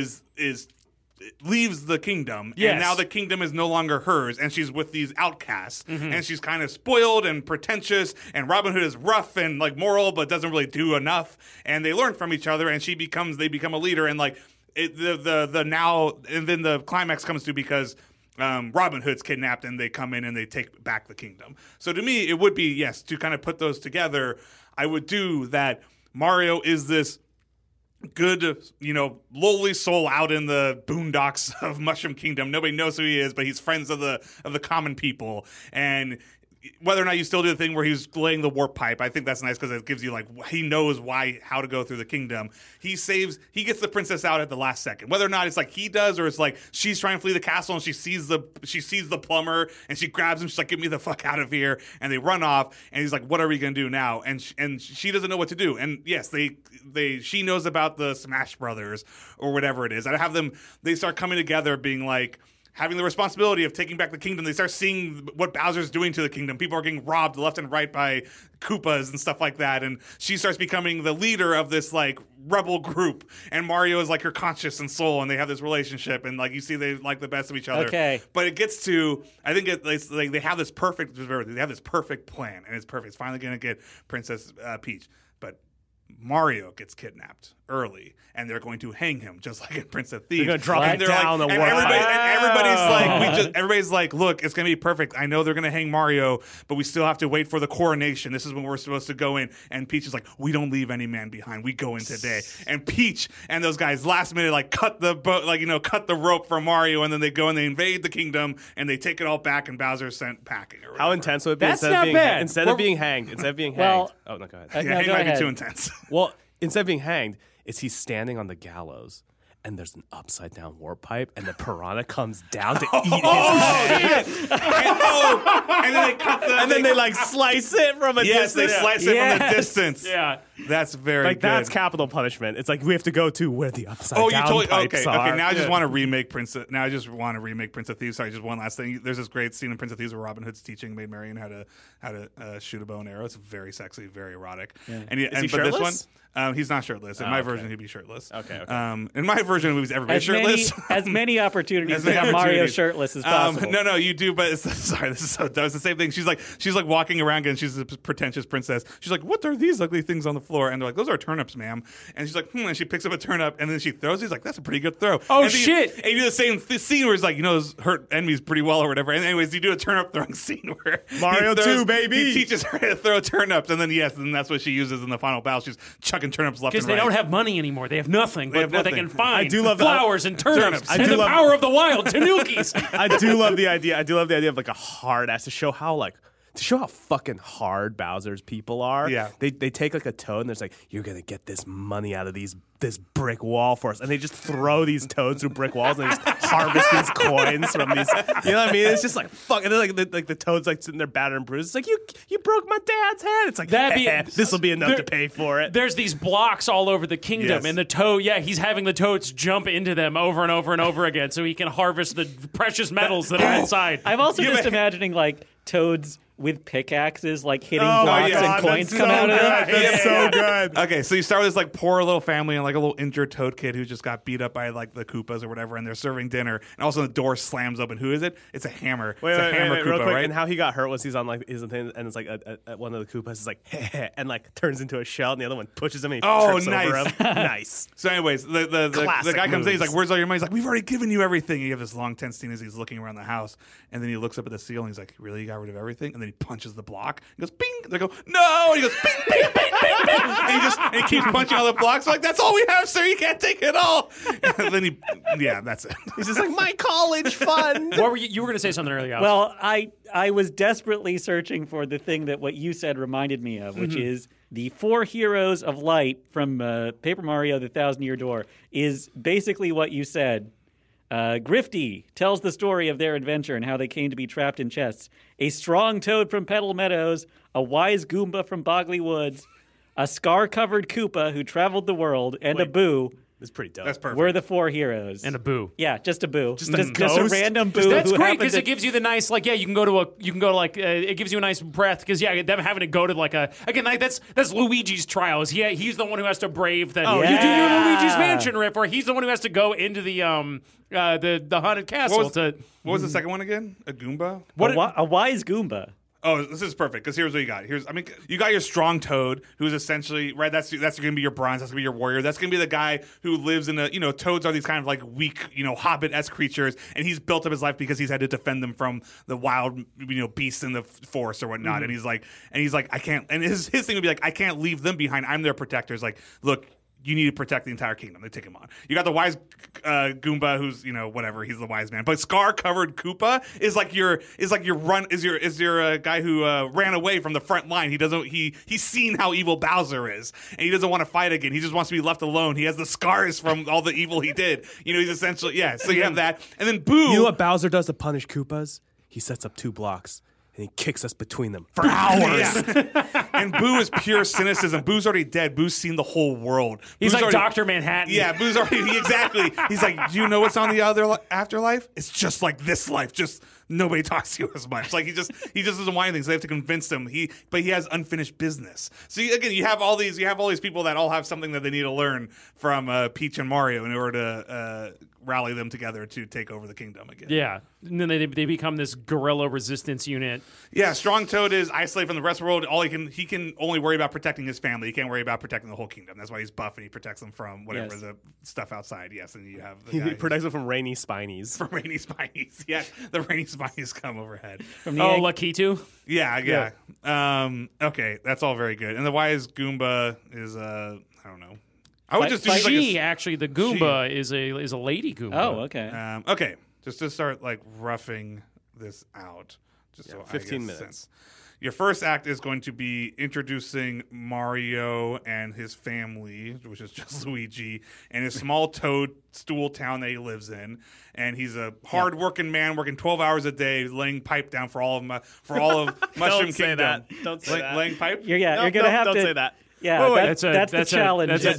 leaves the kingdom, and now the kingdom is no longer hers, and she's with these outcasts, and she's kind of spoiled and pretentious, and Robin Hood is rough and like moral, but doesn't really do enough, and they learn from each other, and they become a leader, and like and then the climax comes to because Robin Hood's kidnapped, and they come in and they take back the kingdom. So to me, it would be, to kind of put those together, I would do that. Mario is this good, lowly soul out in the boondocks of Mushroom Kingdom. Nobody knows who he is, but he's friends of the common people. And whether or not you still do the thing where he's laying the warp pipe, I think that's nice, because it gives you he knows how to go through the kingdom. He gets the princess out at the last second. Whether or not it's like he does, or it's like she's trying to flee the castle and she sees the plumber and she grabs him. She's like, "Get me the fuck out of here!" And they run off. And he's like, "What are we gonna do now?" And she doesn't know what to do. And yes, she knows about the Smash Brothers or whatever it is. They start coming together, being like, having the responsibility of taking back the kingdom. They start seeing what Bowser's doing to the kingdom. People are getting robbed left and right by Koopas and stuff like that. And she starts becoming the leader of this like rebel group. And Mario is like her conscience and soul, and they have this relationship. And like you see, they like the best of each other. Okay. But it gets to, I think they have this perfect plan, and it's perfect. It's finally going to get Princess Peach. But Mario gets kidnapped early, and they're going to hang him just like in Prince of Thieves. They're going to drop him down the world. Everybody's like, look, it's going to be perfect. I know they're going to hang Mario, but we still have to wait for the coronation. This is when we're supposed to go in. And Peach is like, we don't leave any man behind. We go in today. And Peach and those guys last minute cut the boat, cut the rope from Mario, and then they go and they invade the kingdom and they take it all back, and Bowser's sent packing. Or how intense would it be? That's not bad. Instead of being hanged. Oh no, go ahead. Hang might be too intense. Well, instead of being hanged, is he standing on the gallows, and there's an upside down warp pipe, and the piranha comes down to eat his head. And then they cut the. And then they slice it from a distance. Yes, they slice it from a distance. Yeah. That's very good. That's capital punishment. It's we have to go to where the upside down pipes are. Okay. Now I just want to remake Prince of Thieves. Sorry, just one last thing. There's this great scene in Prince of Thieves where Robin Hood's teaching Maid Marian how to shoot a bow and arrow. It's very sexy, very erotic. Yeah. Is he shirtless? This one, he's not shirtless. In my version, he'd be shirtless. Okay. In my version of the movies, everybody's shirtless. As many opportunities to have Mario shirtless as possible. No, you do. But sorry, this is so dumb. It's the same thing. She's like walking around, and she's a pretentious princess. She's like, "What are these ugly things on the floor?" And they're like, "Those are turnips, ma'am." And she's like, and she picks up a turnip, and then she throws. He's like, "That's a pretty good throw." Oh, and shit! And you do the same scene where it's like, hurt enemies pretty well or whatever. And anyways, you do a turnip throwing scene where Mario 2, baby. He teaches her to throw turnips, and then that's what she uses in the final battle. She's chucking turnips left and right. Because they don't have money anymore. They have nothing but what they can find. I do love flowers and turnips. And the power of the wild, tanukis. I do love the idea. Of a hard ass to show how fucking hard Bowser's people are. Yeah. They take a toad and there's you're gonna get this money out of this brick wall for us, and they just throw these toads through brick walls and they just harvest these coins from these. You know what I mean? It's just fuck. And then the toad's sitting there battered and bruised. It's you broke my dad's head. It's this will be enough to pay for it. There's these blocks all over the kingdom, and the toad. Yeah, he's having the toads jump into them over and over and over again, so he can harvest the precious metals that are inside. I'm also just imagining toads with pickaxes hitting blocks and coins come out of them. That's so good. Okay, so you start with this poor little family and a little injured toad kid who just got beat up by the Koopas or whatever, and they're serving dinner, and all of a sudden the door slams open. Who is it? It's a hammer. It's a hammer Koopa, real quick, right? And how he got hurt was he's on his thing, and it's one of the Koopas is and turns into a shell, and the other one pushes him and he trips over him. Nice. So anyways, the guy comes in, he's like, "Where's all your money?" He's like, "We've already given you everything." And you have this long tense scene as he's looking around the house, and then he looks up at the ceiling. He's like, "Really, you got rid of everything?" And then he punches the block. He goes, "Bing!" They go, "No!" And he goes, "Bing, bing, bing, bing, bing!" And he keeps punching all the blocks. Like, "That's all we have, sir. You can't take it all." And then that's it. He's just my college fund. What were you were going to say something earlier? Well, I was desperately searching for the thing that what you said reminded me of, which is the 4 heroes of light from Paper Mario: The Thousand-Year Door is basically what you said. Grifty tells the story of their adventure and how they came to be trapped in chests. A strong toad from Petal Meadows, a wise Goomba from Bogley Woods, a scar-covered Koopa who traveled the world, and a Boo. It's pretty dope. That's perfect. We're the 4 heroes. And a Boo. Yeah, just a Boo. Just a random Boo. That's great because it gives you the nice you can go to it gives you a nice breath because them having to go to that's Luigi's trials. Yeah, he's the one who has to brave the you do your Luigi's Mansion riff, or he's the one who has to go into the haunted castle. What was the second one again? A Goomba? A wise Goomba. Oh, this is perfect because here's what you got. You got your strong toad, who's essentially right. That's going to be your bronze. That's going to be your warrior. That's going to be the guy who lives in toads are these kind of weak, hobbit-esque creatures, and he's built up his life because he's had to defend them from the wild, beasts in the forest or whatnot. And he's like, I can't. And his thing would be I can't leave them behind. I'm their protector. It's look. You need to protect the entire kingdom. They take him on. You got the wise Goomba, who's whatever. He's the wise man. But scar-covered Koopa is your guy who ran away from the front line. He's seen how evil Bowser is, and he doesn't want to fight again. He just wants to be left alone. He has the scars from all the evil he did. He's essentially So you have that, and then Boo. You know what Bowser does to punish Koopas? He sets up 2 blocks. And he kicks us between them for hours. And Boo is pure cynicism. Boo's already dead. Boo's seen the whole world. He's Dr. Manhattan. Yeah, Boo's already exactly. He's like, do you know what's on the other afterlife? It's just like this life. Just nobody talks to you as much. He just doesn't want anything. So they have to convince him. But he has unfinished business. So you have all these people that all have something that they need to learn from Peach and Mario in order to rally them together to take over the kingdom again. Yeah, and then they become this guerrilla resistance unit. Yeah, Strong Toad is isolated from the rest of the world. All he he can only worry about protecting his family. He can't worry about protecting the whole kingdom. That's why he's buff and he protects them from whatever the stuff outside. Yes, and you have the guy he protects them from rainy spinies. From rainy spinies. Yeah, the rainy spinies come overhead. Lakitu? Yeah. Okay, that's all very good. And the wise Goomba is I don't know. I would just do actually the Goomba is a lady Goomba. Oh, okay. Okay, just to start like roughing this out. Just so 15 minutes. Your first act is going to be introducing Mario and his family, which is just Luigi, and his small toadstool town that he lives in. And he's a hard-working man, working 12 hours a day, laying pipe down for all of Mushroom Don't say Kingdom. That. Don't say that. Laying pipe? You're going to have don't to... say that. Yeah, that's the challenge. Just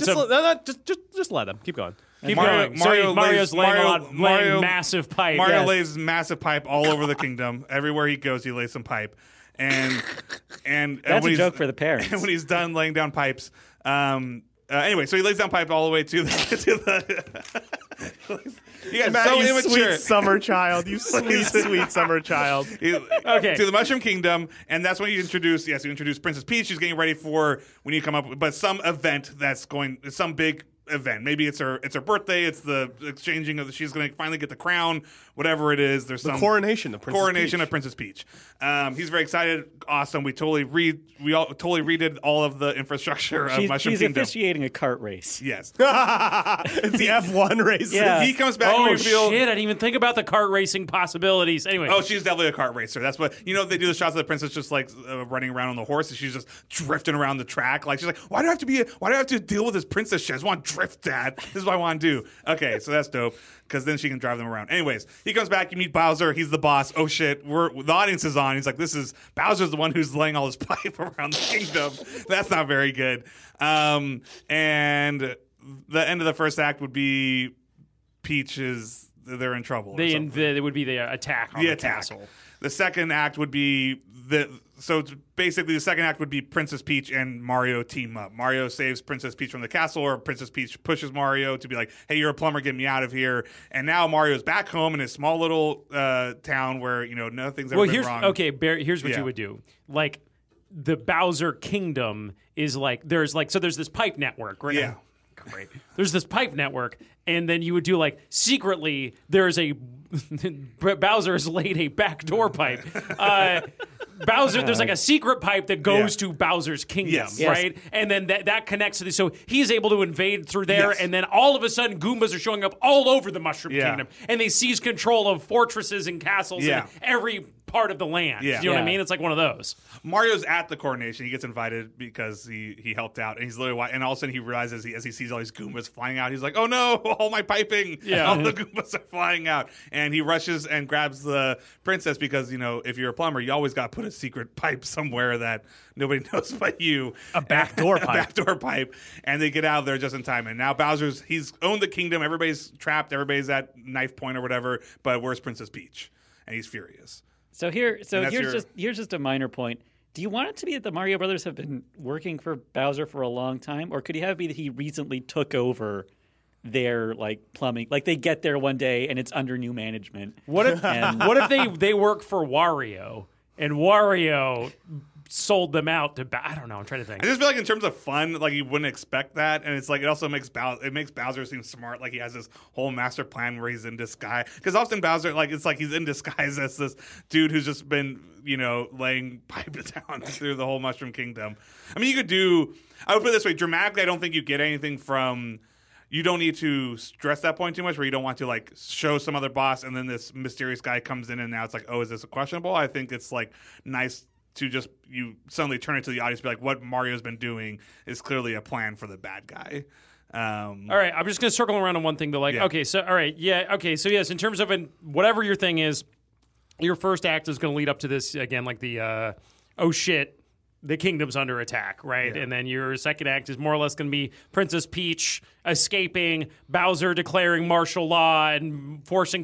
let him. Keep going. Mario's laying massive pipe. Mario lays massive pipe all over the kingdom. Everywhere he goes, he lays some pipe. And that's a joke for the parents. And when he's done laying down pipes, anyway, so he lays down pipe all the way to the. You guys, Matt, so you immature. sweet summer child. You sweet summer child. Okay. To the Mushroom Kingdom, and that's when you introduce Princess Peach. She's getting ready for when you come up, but some event some big event. Maybe it's her birthday. It's the exchanging of she's going to finally get the crown. Whatever it is, there's some coronation of Princess Peach. He's very excited. Awesome. We totally redid all of the infrastructure of Mushroom Kingdom. She's officiating a kart race. Yes, it's the F1 race. Yeah. He comes back. Oh shit! I didn't even think about the kart racing possibilities. Anyway, she's definitely a kart racer. That's what they do. The shots of the princess just like running around on the horse, and she's just drifting around the track. Like she's like, why do I have to deal with this princess shit? I just want to drift, Dad. This is what I want to do. Okay, so that's dope. Because then she can drive them around. Anyways, he comes back. You meet Bowser. He's the boss. Oh shit! The audience is on. He's like, Bowser's the one who's laying all this pipe around the kingdom. That's not very good. And the end of the first act would be they're in trouble. It would be the attack on the castle. The second act would be basically the second act would be Princess Peach and Mario team up. Mario saves Princess Peach from the castle, or Princess Peach pushes Mario to be like, hey, you're a plumber, get me out of here. And now Mario's back home in his small little town where, nothing's ever been wrong. Okay, Barry, here's what you would do. Like, the Bowser Kingdom is there's this pipe network, right? Yeah. Great. There's this pipe network, and then you would do secretly there's a Bowser has laid a backdoor pipe. Bowser, there's a secret pipe that goes to Bowser's kingdom, right? And then that connects to this. So he's able to invade through there, and then all of a sudden Goombas are showing up all over the Mushroom Kingdom, and they seize control of fortresses and castles in every part of the land. Yeah. You know what I mean? It's like one of those. Mario's at the coronation. He gets invited because he helped out, and he's literally, and all of a sudden he realizes as he sees all these Goombas flying out, he's like, "Oh no, all my piping! All the Goombas are flying out!" And he rushes and grabs the princess because if you're a plumber, you always got to put a secret pipe somewhere that nobody knows but you. A backdoor pipe. A backdoor pipe, and they get out of there just in time. And now he's owned the kingdom. Everybody's trapped. Everybody's at knife point or whatever. But where's Princess Peach? And he's furious. Here's just a minor point. Do you want it to be that the Mario Brothers have been working for Bowser for a long time, or could it have it be that he recently took over their plumbing? Like they get there one day and it's under new management. What if they work for Wario and Wario sold them out to I don't know. I'm trying to think. I just feel like in terms of fun, you wouldn't expect that, and it's it also makes Bowser seem smart. Like he has this whole master plan where he's in disguise. Because often Bowser, it's like he's in disguise as this dude who's just been laying pipe down through the whole Mushroom Kingdom. I mean, I would put it this way: dramatically, I don't think you get anything from. You don't need to stress that point too much where you don't want to show some other boss and then this mysterious guy comes in and now it's is this questionable? I think it's nice to just you suddenly turn it to the audience and be like, what Mario's been doing is clearly a plan for the bad guy. All right, I'm just going to circle around on one thing though. Okay, so all right, okay, so yes, in terms of whatever your thing is, your first act is going to lead up to this again, the oh shit, the kingdom's under attack, right? Yeah. And then your second act is more or less going to be Princess Peach escaping, Bowser declaring martial law and forcing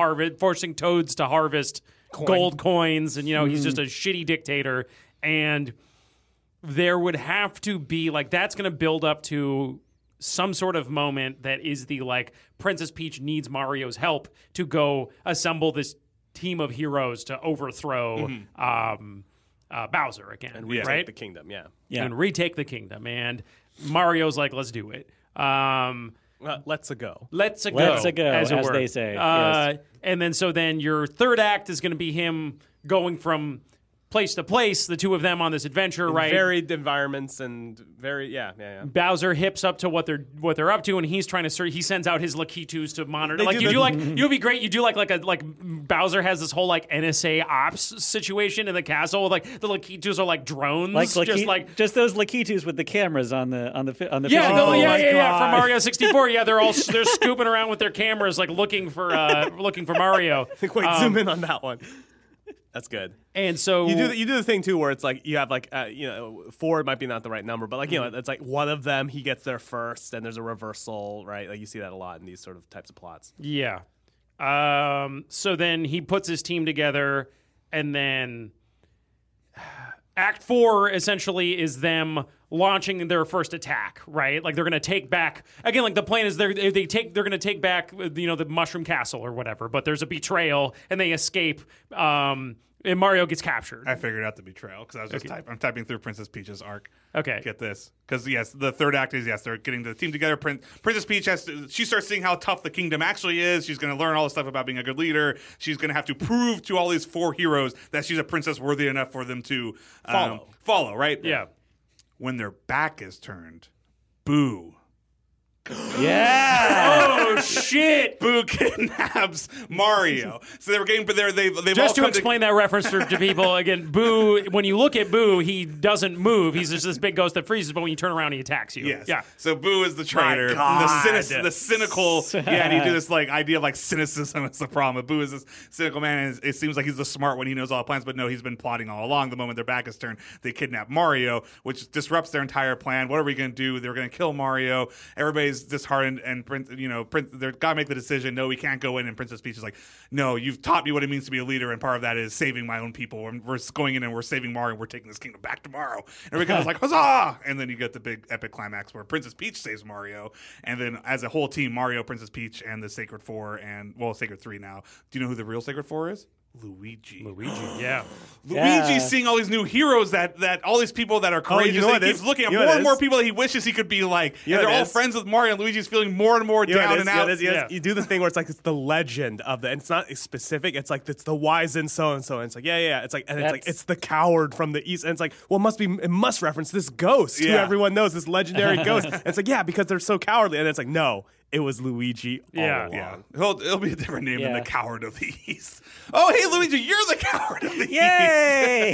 Toads to harvest gold coins, and he's just a shitty dictator. And there would have to be that's going to build up to some sort of moment that is the Princess Peach needs Mario's help to go assemble this team of heroes to overthrow Bowser again. And retake right? the kingdom, yeah. And retake the kingdom. And Mario's like, let's do it. Let's go. Let's go, as they say. Yes. And then your third act is going to be him going from place to place, the two of them on this adventure, in right? Varied environments and yeah. Bowser hips up to what they're up to, and he's trying to he sends out his Lakitus to monitor. You'd be great. You do like Bowser has this whole like NSA ops situation in the castle. Like the Lakitus are like drones, just those Lakitus with the cameras on the from Mario 64. Yeah, they're scooping around with their cameras, like looking for Mario. Wait, zoom in on that one. That's good. And so you do the thing too where it's like you have like 4 might be not the right number, but like it's like one of them he gets there first and there's a reversal, right? Like you see that a lot in these sort of types of plots. Yeah. So then he puts his team together, and then Act 4 essentially is them launching their first attack, right? Like they're going to take back again. Like the plan is they're going to take back the Mushroom Castle or whatever. But there's a betrayal and they escape. And Mario gets captured. I figured out the betrayal because I was just I'm typing through Princess Peach's arc. Okay, get this because yes, the third act is they're getting the team together. Princess Peach she starts seeing how tough the kingdom actually is. She's going to learn all this stuff about being a good leader. She's going to have to prove to all these 4 heroes that she's a princess worthy enough for them to follow. Right? Yeah. When their back is turned, Boo. Yeah. Oh shit! Boo kidnaps Mario. So they were getting, but they've just to explain that reference to people again. Boo. When you look at Boo, he doesn't move. He's just this big ghost that freezes. But when you turn around, he attacks you. Yes. Yeah. So Boo is the traitor. The cynical. And you do this like idea of like cynicism is the problem. But Boo is this cynical man, and it seems like he's the smart one. He knows all the plans, but no, he's been plotting all along. The moment their back is turned, they kidnap Mario, which disrupts their entire plan. What are we going to do? They're going to kill Mario. Everybody's disheartened, and they're got to make the decision. No, we can't go in. And Princess Peach is like, no, you've taught me what it means to be a leader, and part of that is saving my own people. And we're going in and we're saving Mario. And we're taking this kingdom back tomorrow. And everybody's like, huzzah! And then you get the big epic climax where Princess Peach saves Mario, and then as a whole team, Mario, Princess Peach, and the Sacred Four, and Sacred Three now. Do you know who the real Sacred Four is? Luigi, yeah. Luigi's seeing all these new heroes that all these people that are courageous. He keeps looking at more and more people that he wishes he could be like. And they're all friends with Mario, and Luigi's feeling more and more down and out. You do the thing where it's like it's the legend of and it's not specific. It's like it's the wise and so and so. And it's like it's like it's the coward from the east. And it's like it must reference this ghost who everyone knows, this legendary ghost. And it's like because they're so cowardly. And it's like no. It was Luigi all along. Yeah. It'll be a different name than the Coward of the East. Oh, hey, Luigi, you're the Coward of the East. Yay!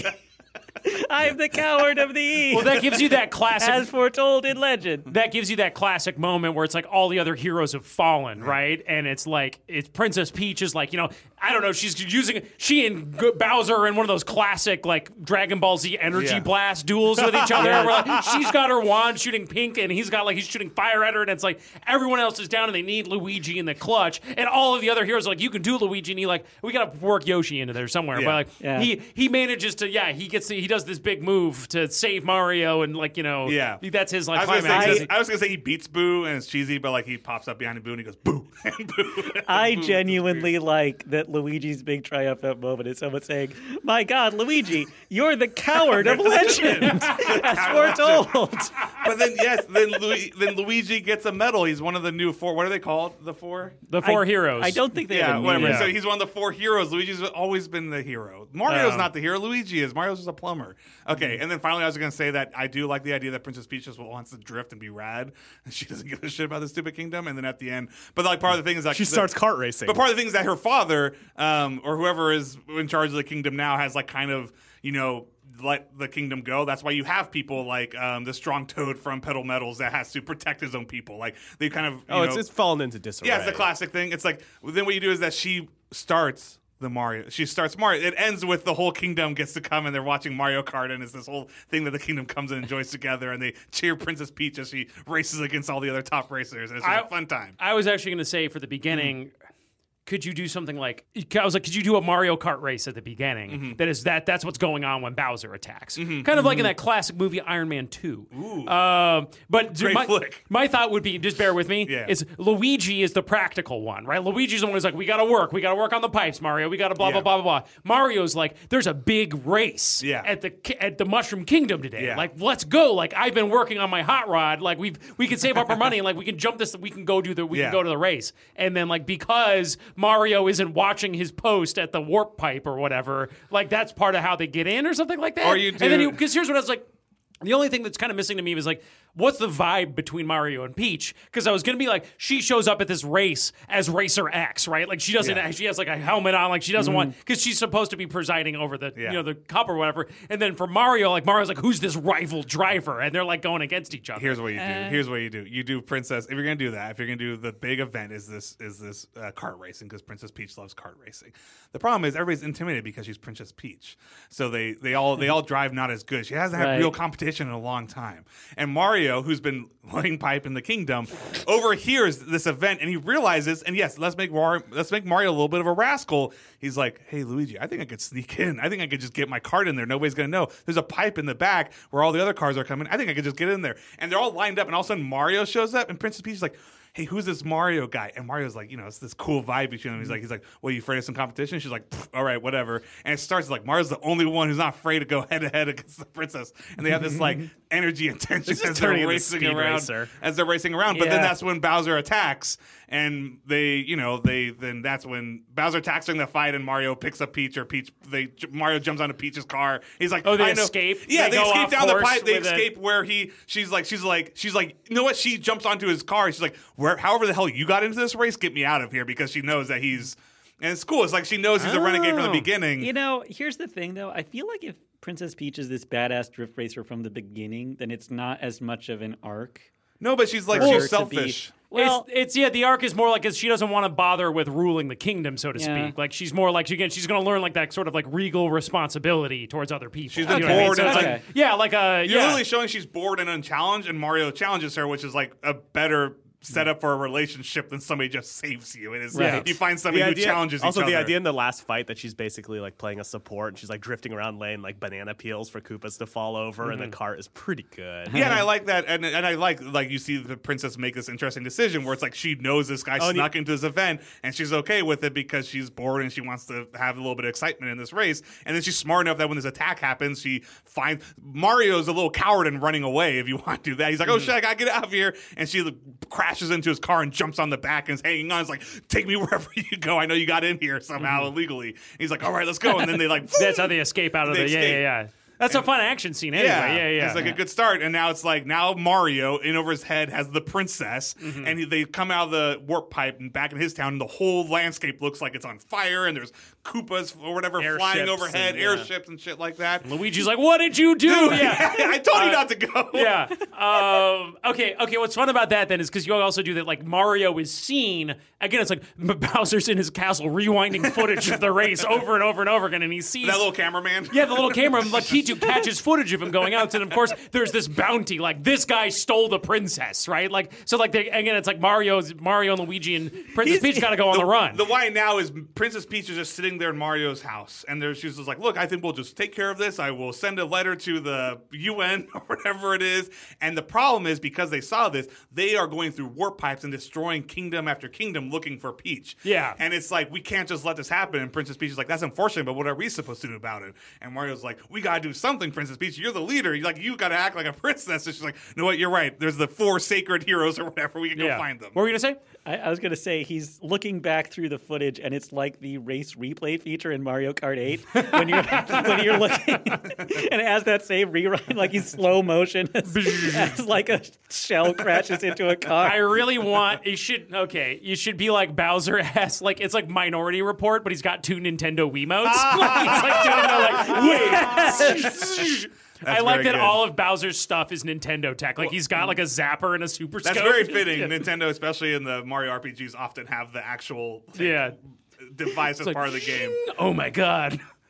I'm the Coward of the East. Well, that gives you that classic... As foretold in legend. That gives you that classic moment where it's like all the other heroes have fallen, right? And it's like, Princess Peach is like, I don't know, she and Bowser are in one of those classic, like, Dragon Ball Z energy blast duels with each other. Where, like, she's got her wand shooting pink, and he's shooting fire at her, and it's like, everyone else is down, and they need Luigi in the clutch. And all of the other heroes are like, you can do Luigi, and we gotta work Yoshi into there somewhere. But, like, he manages to, he does this big move to save Mario, and that's his like climax. I was gonna say he beats Boo and it's cheesy, but like he pops up behind Boo and he goes Boo. And Boo. I genuinely like that Luigi's big triumphant moment is someone saying, "My God, Luigi, you're the coward of legend," as foretold. But then Luigi gets a medal. He's one of the new 4. What are they called? The 4? The 4 heroes. I don't think they have a name. Whatever. So he's one of the 4 heroes. Luigi's always been the hero. Mario's not the hero. Luigi is. Mario's just a plumber. Okay, and then finally I was going to say that I do like the idea that Princess Peach just wants to drift and be rad, and she doesn't give a shit about the stupid kingdom, and then at the end, but like part of the thing is like... She starts kart racing. But part of the thing is that her father, or whoever is in charge of the kingdom now, has like kind of, let the kingdom go. That's why you have people like the strong toad from Pedal Metals that has to protect his own people. Like they kind of... it's fallen into disarray. Yeah, it's the classic thing. It's like, then what you do is that she starts... She starts Mario. It ends with the whole kingdom gets to come and they're watching Mario Kart, and it's this whole thing that the kingdom comes and enjoys together, and they cheer Princess Peach as she races against all the other top racers, and it's a fun time. I was actually going to say for the beginning, could you do something like, I was like, could you do a Mario Kart race at the beginning? That's what's going on when Bowser attacks. Kind of like in that classic movie Iron Man 2. But Great flick. My thought would be, just bear with me, is Luigi is the practical one, right? Luigi's the one who's like, we gotta work on the pipes, Mario. We gotta blah, blah, blah, blah, blah. Mario's like, there's a big race at the Mushroom Kingdom today. Yeah. Like, let's go. Like, I've been working on my hot rod. Like, we can save up our money and like we can jump this, we can go to the race. And then like, because Mario isn't watching his post at the warp pipe or whatever, like that's part of how they get in or something like that. Or you do, and then because here's what I was like, the only thing that's kind of missing to me was like, what's the vibe between Mario and Peach? Because I was going to be like, she shows up at this race as Racer X, right? Like she doesn't, she has like a helmet on, like she doesn't want, because she's supposed to be presiding over the, the cup or whatever. And then for Mario, like Mario's like, who's this rival driver? And they're like going against each other. Here's what you do. You do Princess. If you're going to do that, if you're going to do the big event, is this kart racing, because Princess Peach loves kart racing. The problem is everybody's intimidated because she's Princess Peach. So they all drive not as good. She hasn't had real competition in a long time. And Mario, who's been laying pipe in the kingdom, overhears this event and he realizes, and yes, let's make Mario a little bit of a rascal. He's like, hey, Luigi, I think I could sneak in. I think I could just get my cart in there. Nobody's going to know. There's a pipe in the back where all the other cars are coming. I think I could just get in there. And they're all lined up, and all of a sudden Mario shows up, and Princess Peach is like, hey, who's this Mario guy? And Mario's like, it's this cool vibe between them. He's like, well, you afraid of some competition? She's like, all right, whatever. And it starts like Mario's the only one who's not afraid to go head to head against the princess. And they have this like energy and tension as they're racing around. But then that's when Bowser attacks, and then that's when Bowser attacks during the fight, and Mario picks up Peach, Mario jumps onto Peach's car. He's like, oh, they escape? Yeah, they escape down the pipe. They escape where she's like, you know what? She jumps onto his car. She's like, however the hell you got into this race, get me out of here, because she knows that he's, and it's cool. It's like she knows he's a renegade from the beginning. Here's the thing though. I feel like if Princess Peach is this badass drift racer from the beginning, then it's not as much of an arc. No, but she's like, she's selfish. Well, the arc is more like she doesn't want to bother with ruling the kingdom, so to speak. Like she's more like she's going to learn like that sort of like regal responsibility towards other people. She's been bored. You're literally showing she's bored and unchallenged, and Mario challenges her, which is like a better set up for a relationship than somebody just saves you. It is you find somebody who challenges each other. Also, the idea in the last fight that she's basically like playing a support, and she's like drifting around laying like banana peels for Koopas to fall over, and the cart is pretty good. Yeah, and I like that, and I like you see the princess make this interesting decision where it's like she knows this guy snuck into this event, and she's okay with it because she's bored and she wants to have a little bit of excitement in this race. And then she's smart enough that when this attack happens, she finds Mario's a little coward and running away. If you want to do that, he's like, oh shit, I gotta get out of here, and she crashes into his car and jumps on the back and is hanging on. It's like, take me wherever you go. I know you got in here somehow illegally. And he's like, all right, let's go. And then they like, that's how they escape out of yeah. That's a fun action scene anyway. Yeah. It's like a good start. And now it's like, now Mario, in over his head, has the princess. And they come out of the warp pipe and back in his town, and the whole landscape looks like it's on fire, and there's Koopas or whatever flying overhead, airships and shit like that. Luigi's like, what did you do? I told you not to go. Okay, what's fun about that then is because you also do that, like Mario is seen, again, it's like Bowser's in his castle rewinding footage of the race over and over and over again, and he sees that little cameraman. Yeah, the little cameraman, like he catches footage of him going out, and of course there's this bounty, like this guy stole the princess, right? Like so, like again, it's like Mario and Luigi and Princess Peach got to go on the run. The why now is Princess Peach is just sitting there in Mario's house, and she's just like, look, I think we'll just take care of this. I will send a letter to the UN or whatever it is. And the problem is, because they saw this, they are going through warp pipes and destroying kingdom after kingdom looking for Peach. Yeah. And it's like, we can't just let this happen. And Princess Peach is like, that's unfortunate, but what are we supposed to do about it? And Mario's like, we got to do something, Princess Peach. You're the leader. You got to act like a princess. And she's like, you know what? You're right. There's the 4 sacred heroes or whatever. We can go find them. What were you going to say? I was going to say he's looking back through the footage, and it's like the race replay feature in Mario Kart 8 when you're looking, and it has that same rerun, like he's slow motion as like a shell crashes into a car. I really want you should be like Bowser has, like it's like Minority Report, but he's got 2 Nintendo Wiimotes. He's like doing wait. I like that all of Bowser's stuff is Nintendo tech. Like he's got like a zapper and a super scope. That's very fitting. Nintendo, especially in the Mario RPGs, often have the actual device as part of the game. Oh my god.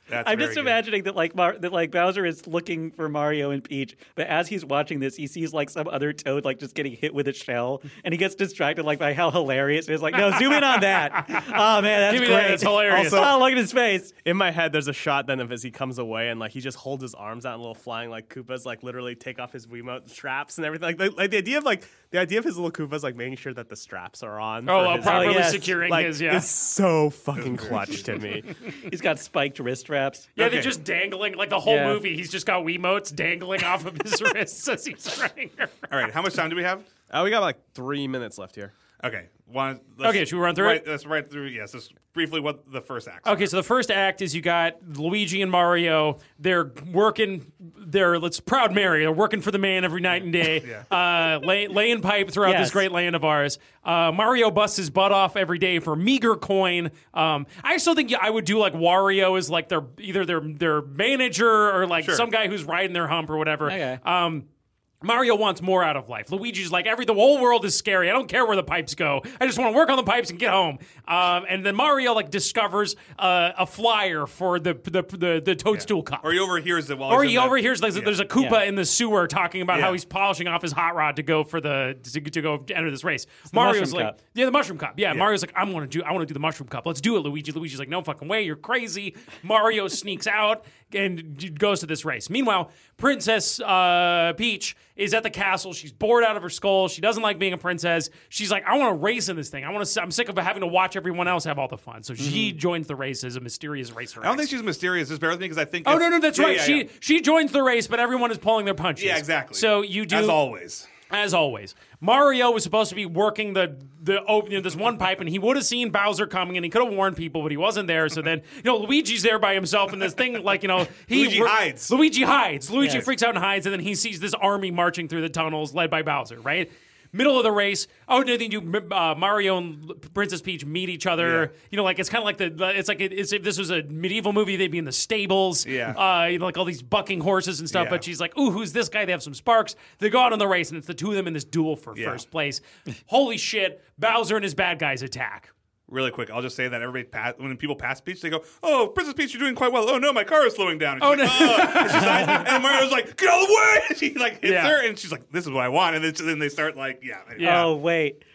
I'm just imagining that like Bowser is looking for Mario and Peach, but as he's watching this, he sees like some other Toad like just getting hit with a shell, and he gets distracted like by how hilarious it is. Like, no, zoom in on that. Oh man, that's great. That's hilarious. Also, look at his face. In my head, there's a shot then of as he comes away and like he just holds his arms out and little flying like Koopas like literally take off his Wiimote straps and everything. Like the idea of his little Koopas like making sure that the straps are on. Properly securing his. Yeah, it's so fucking clutch to me. He's got spiked wrist straps. Yeah, they're just dangling like the whole movie. He's just got Wiimotes dangling off of his wrists as he's running around. All right, how much time do we have? We got like 3 minutes left here. Okay. Should we run through it? Let's run through. Yes, just briefly what the first act. Okay, so the first act is you got Luigi and Mario. They're working. Let's proud Mary. They're working for the man every night and day. Laying pipe throughout this great land of ours. Mario busts his butt off every day for meager coin. I still think I would do like Wario is like either their manager or like some guy who's riding their hump or whatever. Okay. Mario wants more out of life. Luigi's like, the whole world is scary. I don't care where the pipes go. I just want to work on the pipes and get home. And then Mario like discovers a flyer for the Toadstool Cup. Or he overhears it overhears there's a Koopa in the sewer talking about how he's polishing off his hot rod to go for to go enter this race. Mario's like, the Mushroom Cup. Yeah, Mario's like, I want to do the Mushroom Cup. Let's do it, Luigi. Luigi's like, no fucking way. You're crazy. Mario sneaks out and goes to this race. Meanwhile, Princess Peach is at the castle. She's bored out of her skull. She doesn't like being a princess. She's like, I want to race in this thing. I'm sick of having to watch everyone else have all the fun. So she joins the race as a mysterious racer. I don't think she's mysterious. Just bear with me because I think. Oh no, that's right. She joins the race, but everyone is pulling their punches. Yeah, exactly. So you do As always, Mario was supposed to be working this one pipe, and he would have seen Bowser coming, and he could have warned people, but he wasn't there. So then, Luigi's there by himself in this thing, Luigi hides. Luigi freaks out and hides, and then he sees this army marching through the tunnels led by Bowser. Right. Middle of the race. Mario and Princess Peach meet each other. Yeah. It's kind of like if this was a medieval movie, they'd be in the stables. Yeah. Like all these bucking horses and stuff. Yeah. But she's like, ooh, who's this guy? They have some sparks. They go out on the race, and it's the two of them in this duel for first place. Holy shit! Bowser and his bad guys attack. Really quick, I'll just say that when people pass Peach, they go, "Oh, Princess Peach, you're doing quite well." "Oh no, my car is slowing down." And and Mario's like, "Get out of the way!" She like hits her, and she's like, "This is what I want." And then they start like, Oh wait,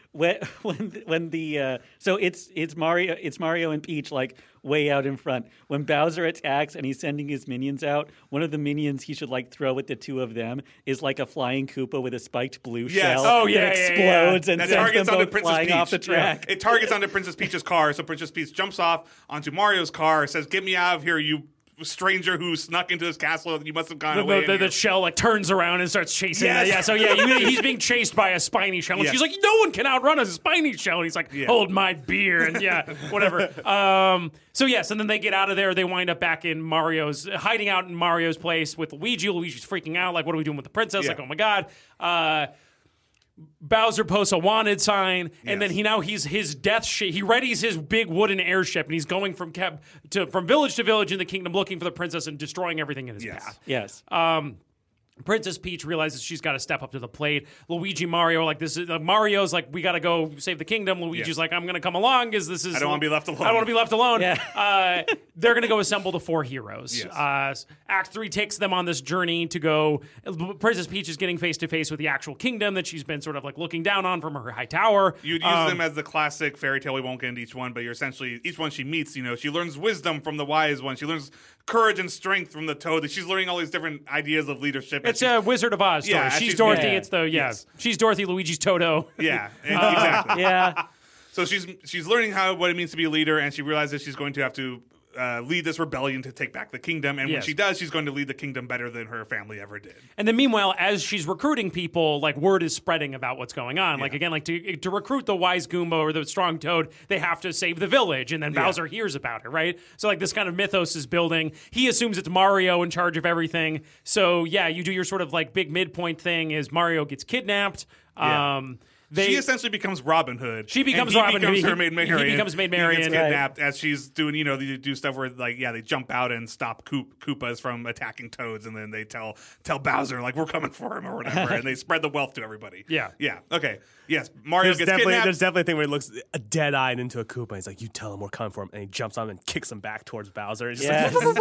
so it's Mario and Peach like way out in front. When Bowser attacks and he's sending his minions out, one of the minions he should like throw at the two of them is like a flying Koopa with a spiked blue shell. Oh yeah, that explodes and that sends targets them onto both Princess flying Peach. off the track. It targets onto Princess Peach's car, so Princess Peach jumps off onto Mario's car, says, "Get me out of here, you stranger who snuck into this castle. You must have gone away." The shell like turns around and starts chasing. Yes. He's being chased by a spiny shell. And she's like, "No one can outrun a spiny shell." And he's like, "Hold my beer," and whatever. And then they get out of there. They wind up back in hiding out in Mario's place with Luigi. Luigi's freaking out. Like, what are we doing with the princess? Like, oh my god. Bowser posts a wanted sign, and then he's his death ship. He readies his big wooden airship, and he's going from village to village in the kingdom, looking for the princess and destroying everything in his path. Yes. Princess Peach realizes she's got to step up to the plate. Luigi, Mario, Mario's like, we got to go save the kingdom. Luigi's like, I'm going to come along because this is. I don't want to be left alone. I don't want to be left alone. Yeah. They're going to go assemble the four heroes. Yes. Act 3 takes them on this journey to go. Princess Peach is getting face to face with the actual kingdom that she's been sort of like looking down on from her high tower. You'd use them as the classic fairy tale. We won't get into each one, but you're essentially each one she meets. She learns wisdom from the wise one. She learns courage and strength from the Toad. She's learning all these different ideas of leadership. It's a Wizard of Oz story. Yeah, she's Dorothy. She's Dorothy. Luigi's Toto. Yeah, exactly. Yeah. So she's learning what it means to be a leader, and she realizes she's going to have to lead this rebellion to take back the kingdom. And when she does, she's going to lead the kingdom better than her family ever did. And then meanwhile, as she's recruiting people, like word is spreading about what's going on. Yeah. Like again, like to recruit the wise Goomba or the strong Toad, they have to save the village. And then Bowser hears about it, right? So like this kind of mythos is building. He assumes it's Mario in charge of everything. So you do your sort of like big midpoint thing is Mario gets kidnapped. she essentially becomes Robin Hood. She becomes Robin Hood. He becomes her Maid Marian. He becomes Maid Marian. He gets kidnapped as she's doing, they do stuff where, they jump out and stop Koopas from attacking Toads, and then they tell Bowser, we're coming for him or whatever, and they spread the wealth to everybody. Yeah. Yeah. Okay. Yes. Mario gets kidnapped. There's definitely a thing where he looks dead-eyed into a Koopa, and he's like, you tell him we're coming for him, and he jumps on him and kicks him back towards Bowser. And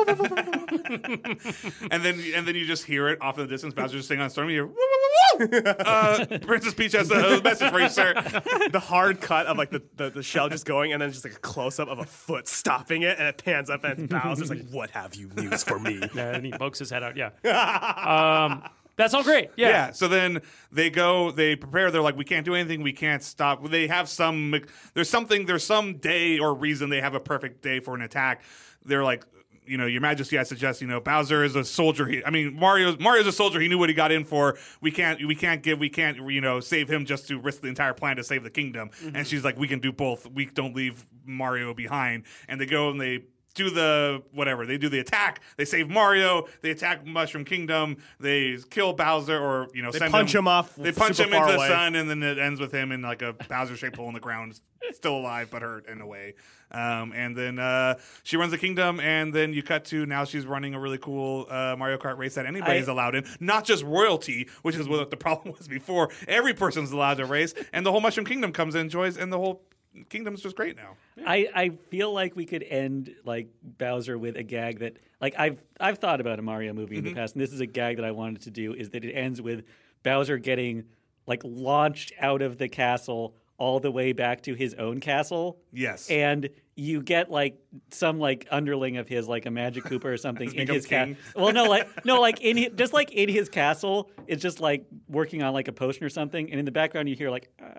and then you just hear it off in the distance. Bowser just singing on Stormy. You Princess Peach has a message for you, sir. The hard cut of the shell just going, and then just a close up of a foot stopping it, and it pans up and it's Bowser's like, "What have you news for me?" Yeah, and he pokes his head out. Yeah. That's all great. Yeah. So then they prepare. They're like, we can't do anything. We can't stop. They have there's some day or reason they have a perfect day for an attack. They're like, Your Majesty, I suggest, Bowser is a soldier. Mario's a soldier. He knew what he got in for. We can't save him just to risk the entire plan to save the kingdom. Mm-hmm. And she's like, we can do both. We don't leave Mario behind. And they go and they do they do the attack. They save Mario. They attack Mushroom Kingdom. They kill Bowser, or they punch him off. They punch him into the sun, and then it ends with him in a Bowser-shaped hole in the ground, still alive but hurt in a way. And then she runs the kingdom, and then you cut to now she's running a really cool Mario Kart race that anybody's allowed in, not just royalty, which is what the problem was before. Every person's allowed to race, and the whole Mushroom Kingdom comes in, enjoys, and the whole kingdom's just great now. I feel like we could end Bowser with a gag that I've thought about a Mario movie in the past, and this is a gag that I wanted to do, is that it ends with Bowser getting launched out of the castle all the way back to his own castle. Yes. And you get some underling of his, a Magic Koopa or something in his castle. Well, in his castle, it's just working on a potion or something, and in the background you hear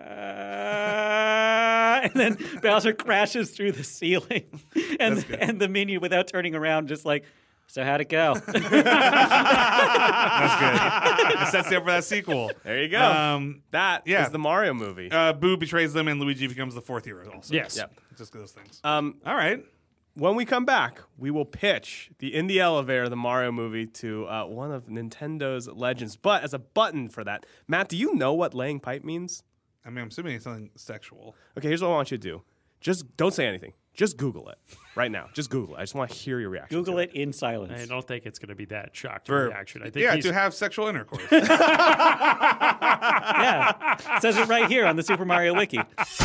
and then Bowser crashes through the ceiling, and the minion, without turning around, just so how'd it go? That's good. It sets you up for that sequel. There you go. That is the Mario movie. Boo betrays them, and Luigi becomes the fourth hero also. Yes. Yep. Just those things. All right. When we come back, we will pitch the In the Elevator, the Mario movie, to one of Nintendo's legends. But as a button for that, Matt, do you know what laying pipe means? I'm assuming it's something sexual. Okay, here's what I want you to do. Just don't say anything. Just Google it right now. Just Google it. I just want to hear your reaction. Google it in silence. I don't think it's going to be that shocked reaction. I think to have sexual intercourse. Yeah. It says it right here on the Super Mario Wiki.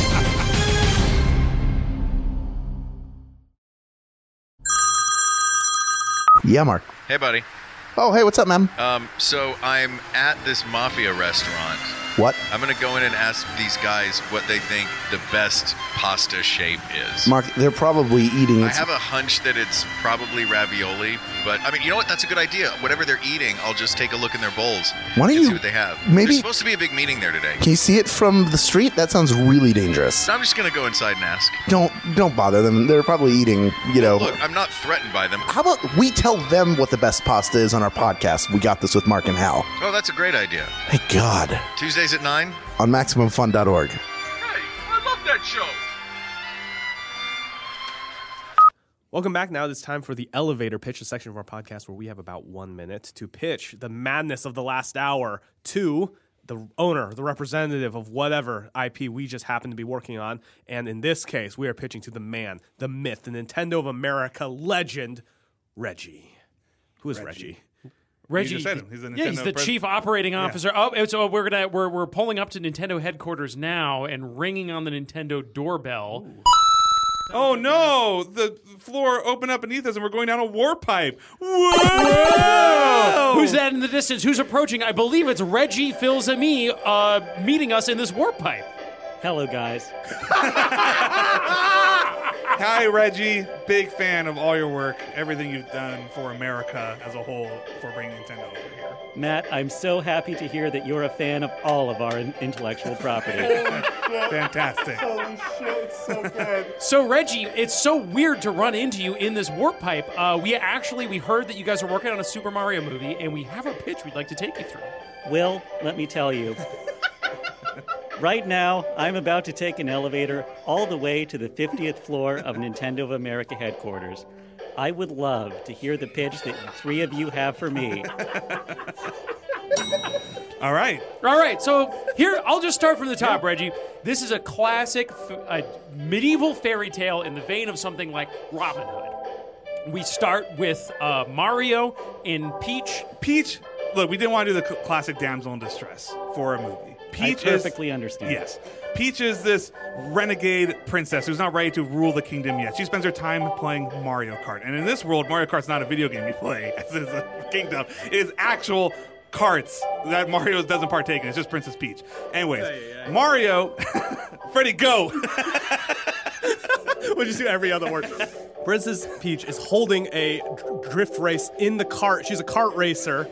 Yeah, Mark. Hey, buddy. Oh, hey, what's up, man? So I'm at this mafia restaurant. What? I'm going to go in and ask these guys what they think the best pasta shape is. Mark, they're probably eating... I have a hunch that it's probably ravioli, but, you know what? That's a good idea. Whatever they're eating, I'll just take a look in their bowls and see what they have. Maybe... There's supposed to be a big meeting there today. Can you see it from the street? That sounds really dangerous. So I'm just going to go inside and ask. Don't bother them. They're probably eating, Look, I'm not threatened by them. How about we tell them what the best pasta is on our podcast? We Got This with Mark and Hal. Oh, that's a great idea. Hey, God. Tuesdays at 9? On MaximumFun.org. Hey, I love that show. Welcome back. Now it's time for the elevator pitch, a section of our podcast where we have about 1 minute to pitch the madness of the last hour to the owner, the representative of whatever IP we just happen to be working on. And in this case, we are pitching to the man, the myth, the Nintendo of America legend, Reggie. Who is Reggie? Reggie, you just said him. He's the Nintendo he's the chief operating officer. Oh, so we're pulling up to Nintendo headquarters now and ringing on the Nintendo doorbell. Ooh. Oh no! The floor opened up beneath us, and we're going down a warp pipe. Whoa! Who's that in the distance? Who's approaching? I believe it's Reggie Fils-Aimé meeting us in this warp pipe. Hello, guys. Hi, Reggie. Big fan of all your work, everything you've done for America as a whole for bringing Nintendo over here. Matt, I'm so happy to hear that you're a fan of all of our intellectual property. Fantastic. Holy shit, it's so good. So, Reggie, it's so weird to run into you in this warp pipe. We heard that you guys are working on a Super Mario movie, and we have a pitch we'd like to take you through. Will, let me tell you. Right now, I'm about to take an elevator all the way to the 50th floor of Nintendo of America headquarters. I would love to hear the pitch that the three of you have for me. All right. So here, I'll just start from the top, Reggie. This is a classic medieval fairy tale in the vein of something like Robin Hood. We start with Mario and Peach. Peach, look, we didn't want to do the classic damsel in distress for a movie. Peach I perfectly understand. Yes. Peach is this renegade princess who's not ready to rule the kingdom yet. She spends her time playing Mario Kart. And in this world, Mario Kart's not a video game you play, as is a kingdom. It is actual carts that Mario doesn't partake in. It's just Princess Peach. Anyways, Mario... Freddy, go! We'll just do every other word. Princess Peach is holding a drift race in the cart. She's a kart racer.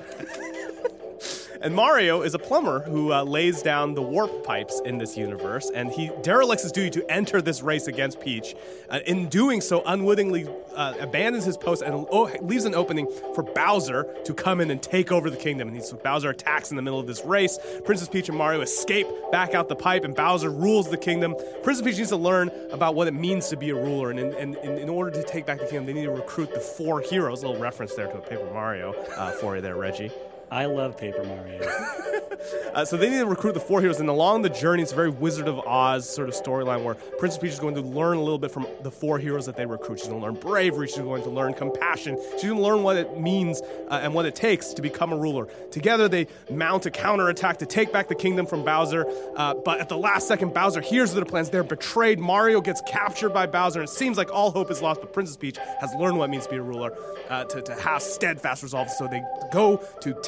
And Mario is a plumber who lays down the warp pipes in this universe, and he derelicts his duty to enter this race against Peach. In doing so, unwittingly abandons his post and leaves an opening for Bowser to come in and take over the kingdom. And so Bowser attacks in the middle of this race. Princess Peach and Mario escape back out the pipe, and Bowser rules the kingdom. Princess Peach needs to learn about what it means to be a ruler, and in order to take back the kingdom, they need to recruit the 4 heroes. A little reference there to a Paper Mario for you there, Reggie. I love Paper Mario. So they need to recruit the 4 heroes, and along the journey, it's a very Wizard of Oz sort of storyline where Princess Peach is going to learn a little bit from the 4 heroes that they recruit. She's going to learn bravery, she's going to learn compassion, she's going to learn what it means and what it takes to become a ruler. Together, they mount a counterattack to take back the kingdom from Bowser, but at the last second, Bowser hears their plans. They're betrayed. Mario gets captured by Bowser, and it seems like all hope is lost, but Princess Peach has learned what it means to be a ruler, to have steadfast resolve. So they go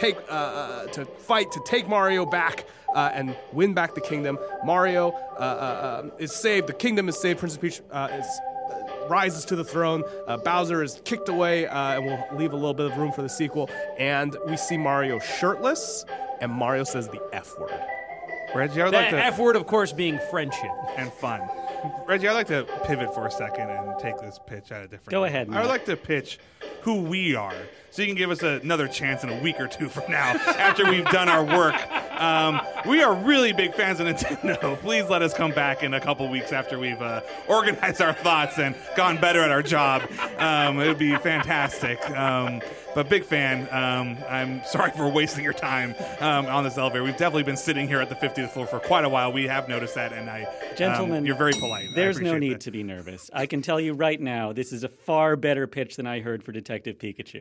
to fight to take Mario back and win back the kingdom. Mario is saved. The kingdom is saved. Princess Peach rises to the throne. Bowser is kicked away, and we'll leave a little bit of room for the sequel. And we see Mario shirtless, and Mario says the F word. Reggie, I would like to... F word, of course, being friendship. And fun. Reggie, I'd like to pivot for a second and take this pitch at a different Go ahead, Matt. I would like to pitch who we are, so you can give us another chance in a week or two from now after we've done our work. We are really big fans of Nintendo. Please let us come back in a couple weeks after we've organized our thoughts and gone better at our job. It would be fantastic. But big fan. I'm sorry for wasting your time on this elevator. We've definitely been sitting here at the 50th floor for quite a while. We have noticed that, and Gentlemen, you're very polite. There's no need to be nervous. I can tell you right now, this is a far better pitch than I heard for Detective Pikachu.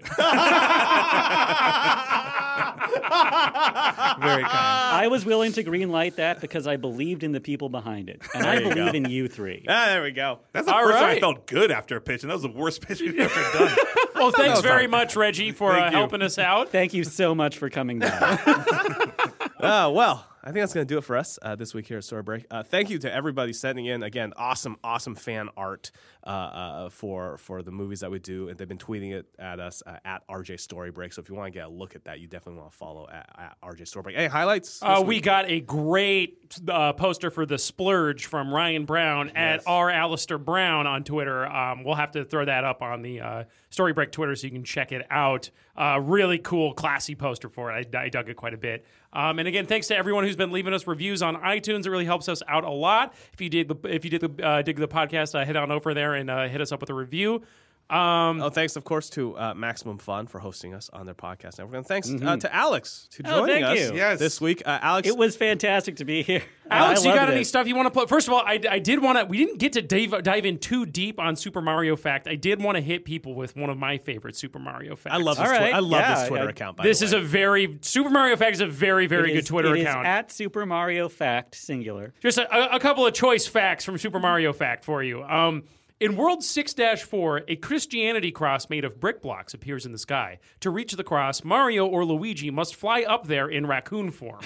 Very kind. I was willing to greenlight that because I believed in the people behind it, and I believe in you 3. There we go. That's the first time I felt good after a pitch, and that was the worst pitch we've ever done. Well, thanks very much, Reggie, for helping us out. Thank you so much for coming back. Well, I think that's going to do it for us this week here at Story Break. Thank you to everybody sending in. Again, awesome fan art for the movies that we do. And they've been tweeting it at us at RJ Story Break. So if you want to get a look at that, you definitely want to follow at RJ Story Break. Any highlights? We got a great poster for The Splurge from Ryan Brown at @Alistair Brown on Twitter. We'll have to throw that up on the Story Break Twitter so you can check it out. Really cool, classy poster for it. I dug it quite a bit. And again, thanks to everyone who's been leaving us reviews on iTunes. It really helps us out a lot. If you dig the podcast, head on over there and hit us up with a review. Thanks, of course, to Maximum Fun for hosting us on their podcast network. And thanks to Alex for joining us this week. Alex, it was fantastic to be here. Alex, you got any stuff you want to plug? First of all, I did want to. We didn't get to dive in too deep on Super Mario Fact. I did want to hit people with one of my favorite Super Mario Facts. I love this. I love this Twitter account. This is a very Super Mario Fact is a very good Twitter account. It is at Super Mario Fact singular. Just a couple of choice facts from Super Mario Fact for you. In World 6-4, a Christianity cross made of brick blocks appears in the sky. To reach the cross, Mario or Luigi must fly up there in raccoon form.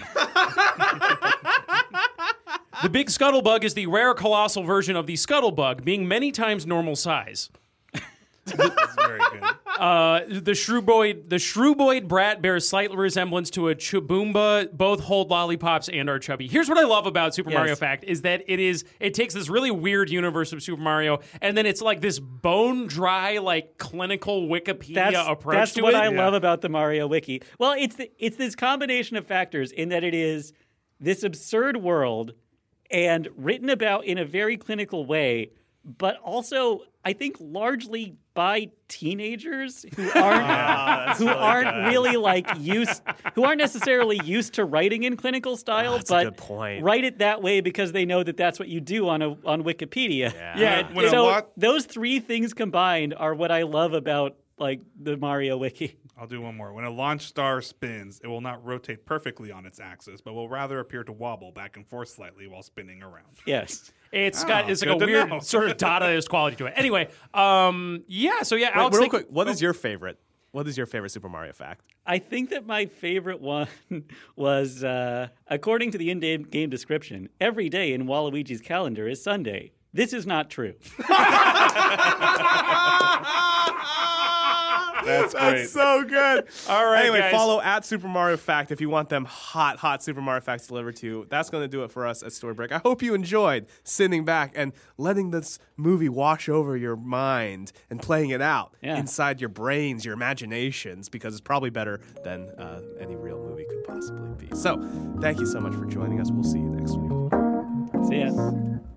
The Big Scuttlebug is the rare colossal version of the Scuttlebug, being many times normal size. That's very good. The Shrooboid brat bears slight resemblance to a Chuboomba. Both hold lollipops and are chubby. Here's what I love about Super Mario Fact is that it takes this really weird universe of Super Mario, and then it's like this bone dry, like clinical Wikipedia approach that's to it. That's what I love about the Mario Wiki. Well, it's this combination of factors in that it is this absurd world and written about in a very clinical way, but also I think largely by teenagers who aren't really like who aren't necessarily used to writing in clinical style, but write it that way because they know that that's what you do on Wikipedia. So those three things combined are what I love about like the Mario Wiki. I'll do one more. When a launch star spins, it will not rotate perfectly on its axis, but will rather appear to wobble back and forth slightly while spinning around. Yes. It's like a weird sort of Dadaist quality to it. Anyway, Alex, real quick, what is your favorite? What is your favorite Super Mario fact? I think that my favorite one was, according to the in-game description, every day in Waluigi's calendar is Sunday. This is not true. That's great. That's so good. All right, anyway, guys. follow at Super Mario Fact if you want them hot Super Mario Facts delivered to you. That's going to do it for us at Story Break. I hope you enjoyed sitting back and letting this movie wash over your mind and playing it out inside your brains, your imaginations, because it's probably better than any real movie could possibly be. So, thank you so much for joining us. We'll see you next week. See ya.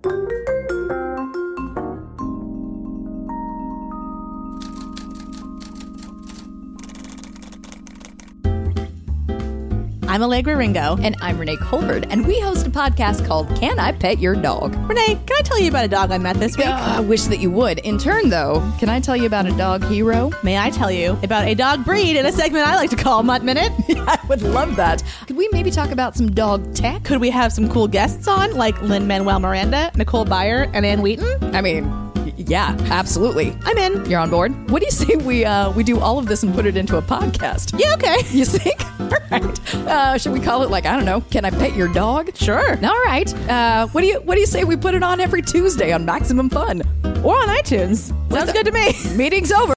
I'm Allegra Ringo. And I'm Renee Colbert. And we host a podcast called Can I Pet Your Dog? Renee, can I tell you about a dog I met this week? I wish that you would. In turn, though, can I tell you about a dog hero? May I tell you about a dog breed in a segment I like to call Mutt Minute? I would love that. Could we maybe talk about some dog tech? Could we have some cool guests on, like Lin-Manuel Miranda, Nicole Byer, and Ann Wheaton? I mean, yeah, absolutely. I'm in. You're on board? What do you say we do all of this and put it into a podcast? Yeah, okay. You think? All right. Should we call it like, I don't know, Can I Pet Your Dog? Sure. All right. What do you say we put it on every Tuesday on Maximum Fun? Or on iTunes. Sounds good to me. Meeting's over.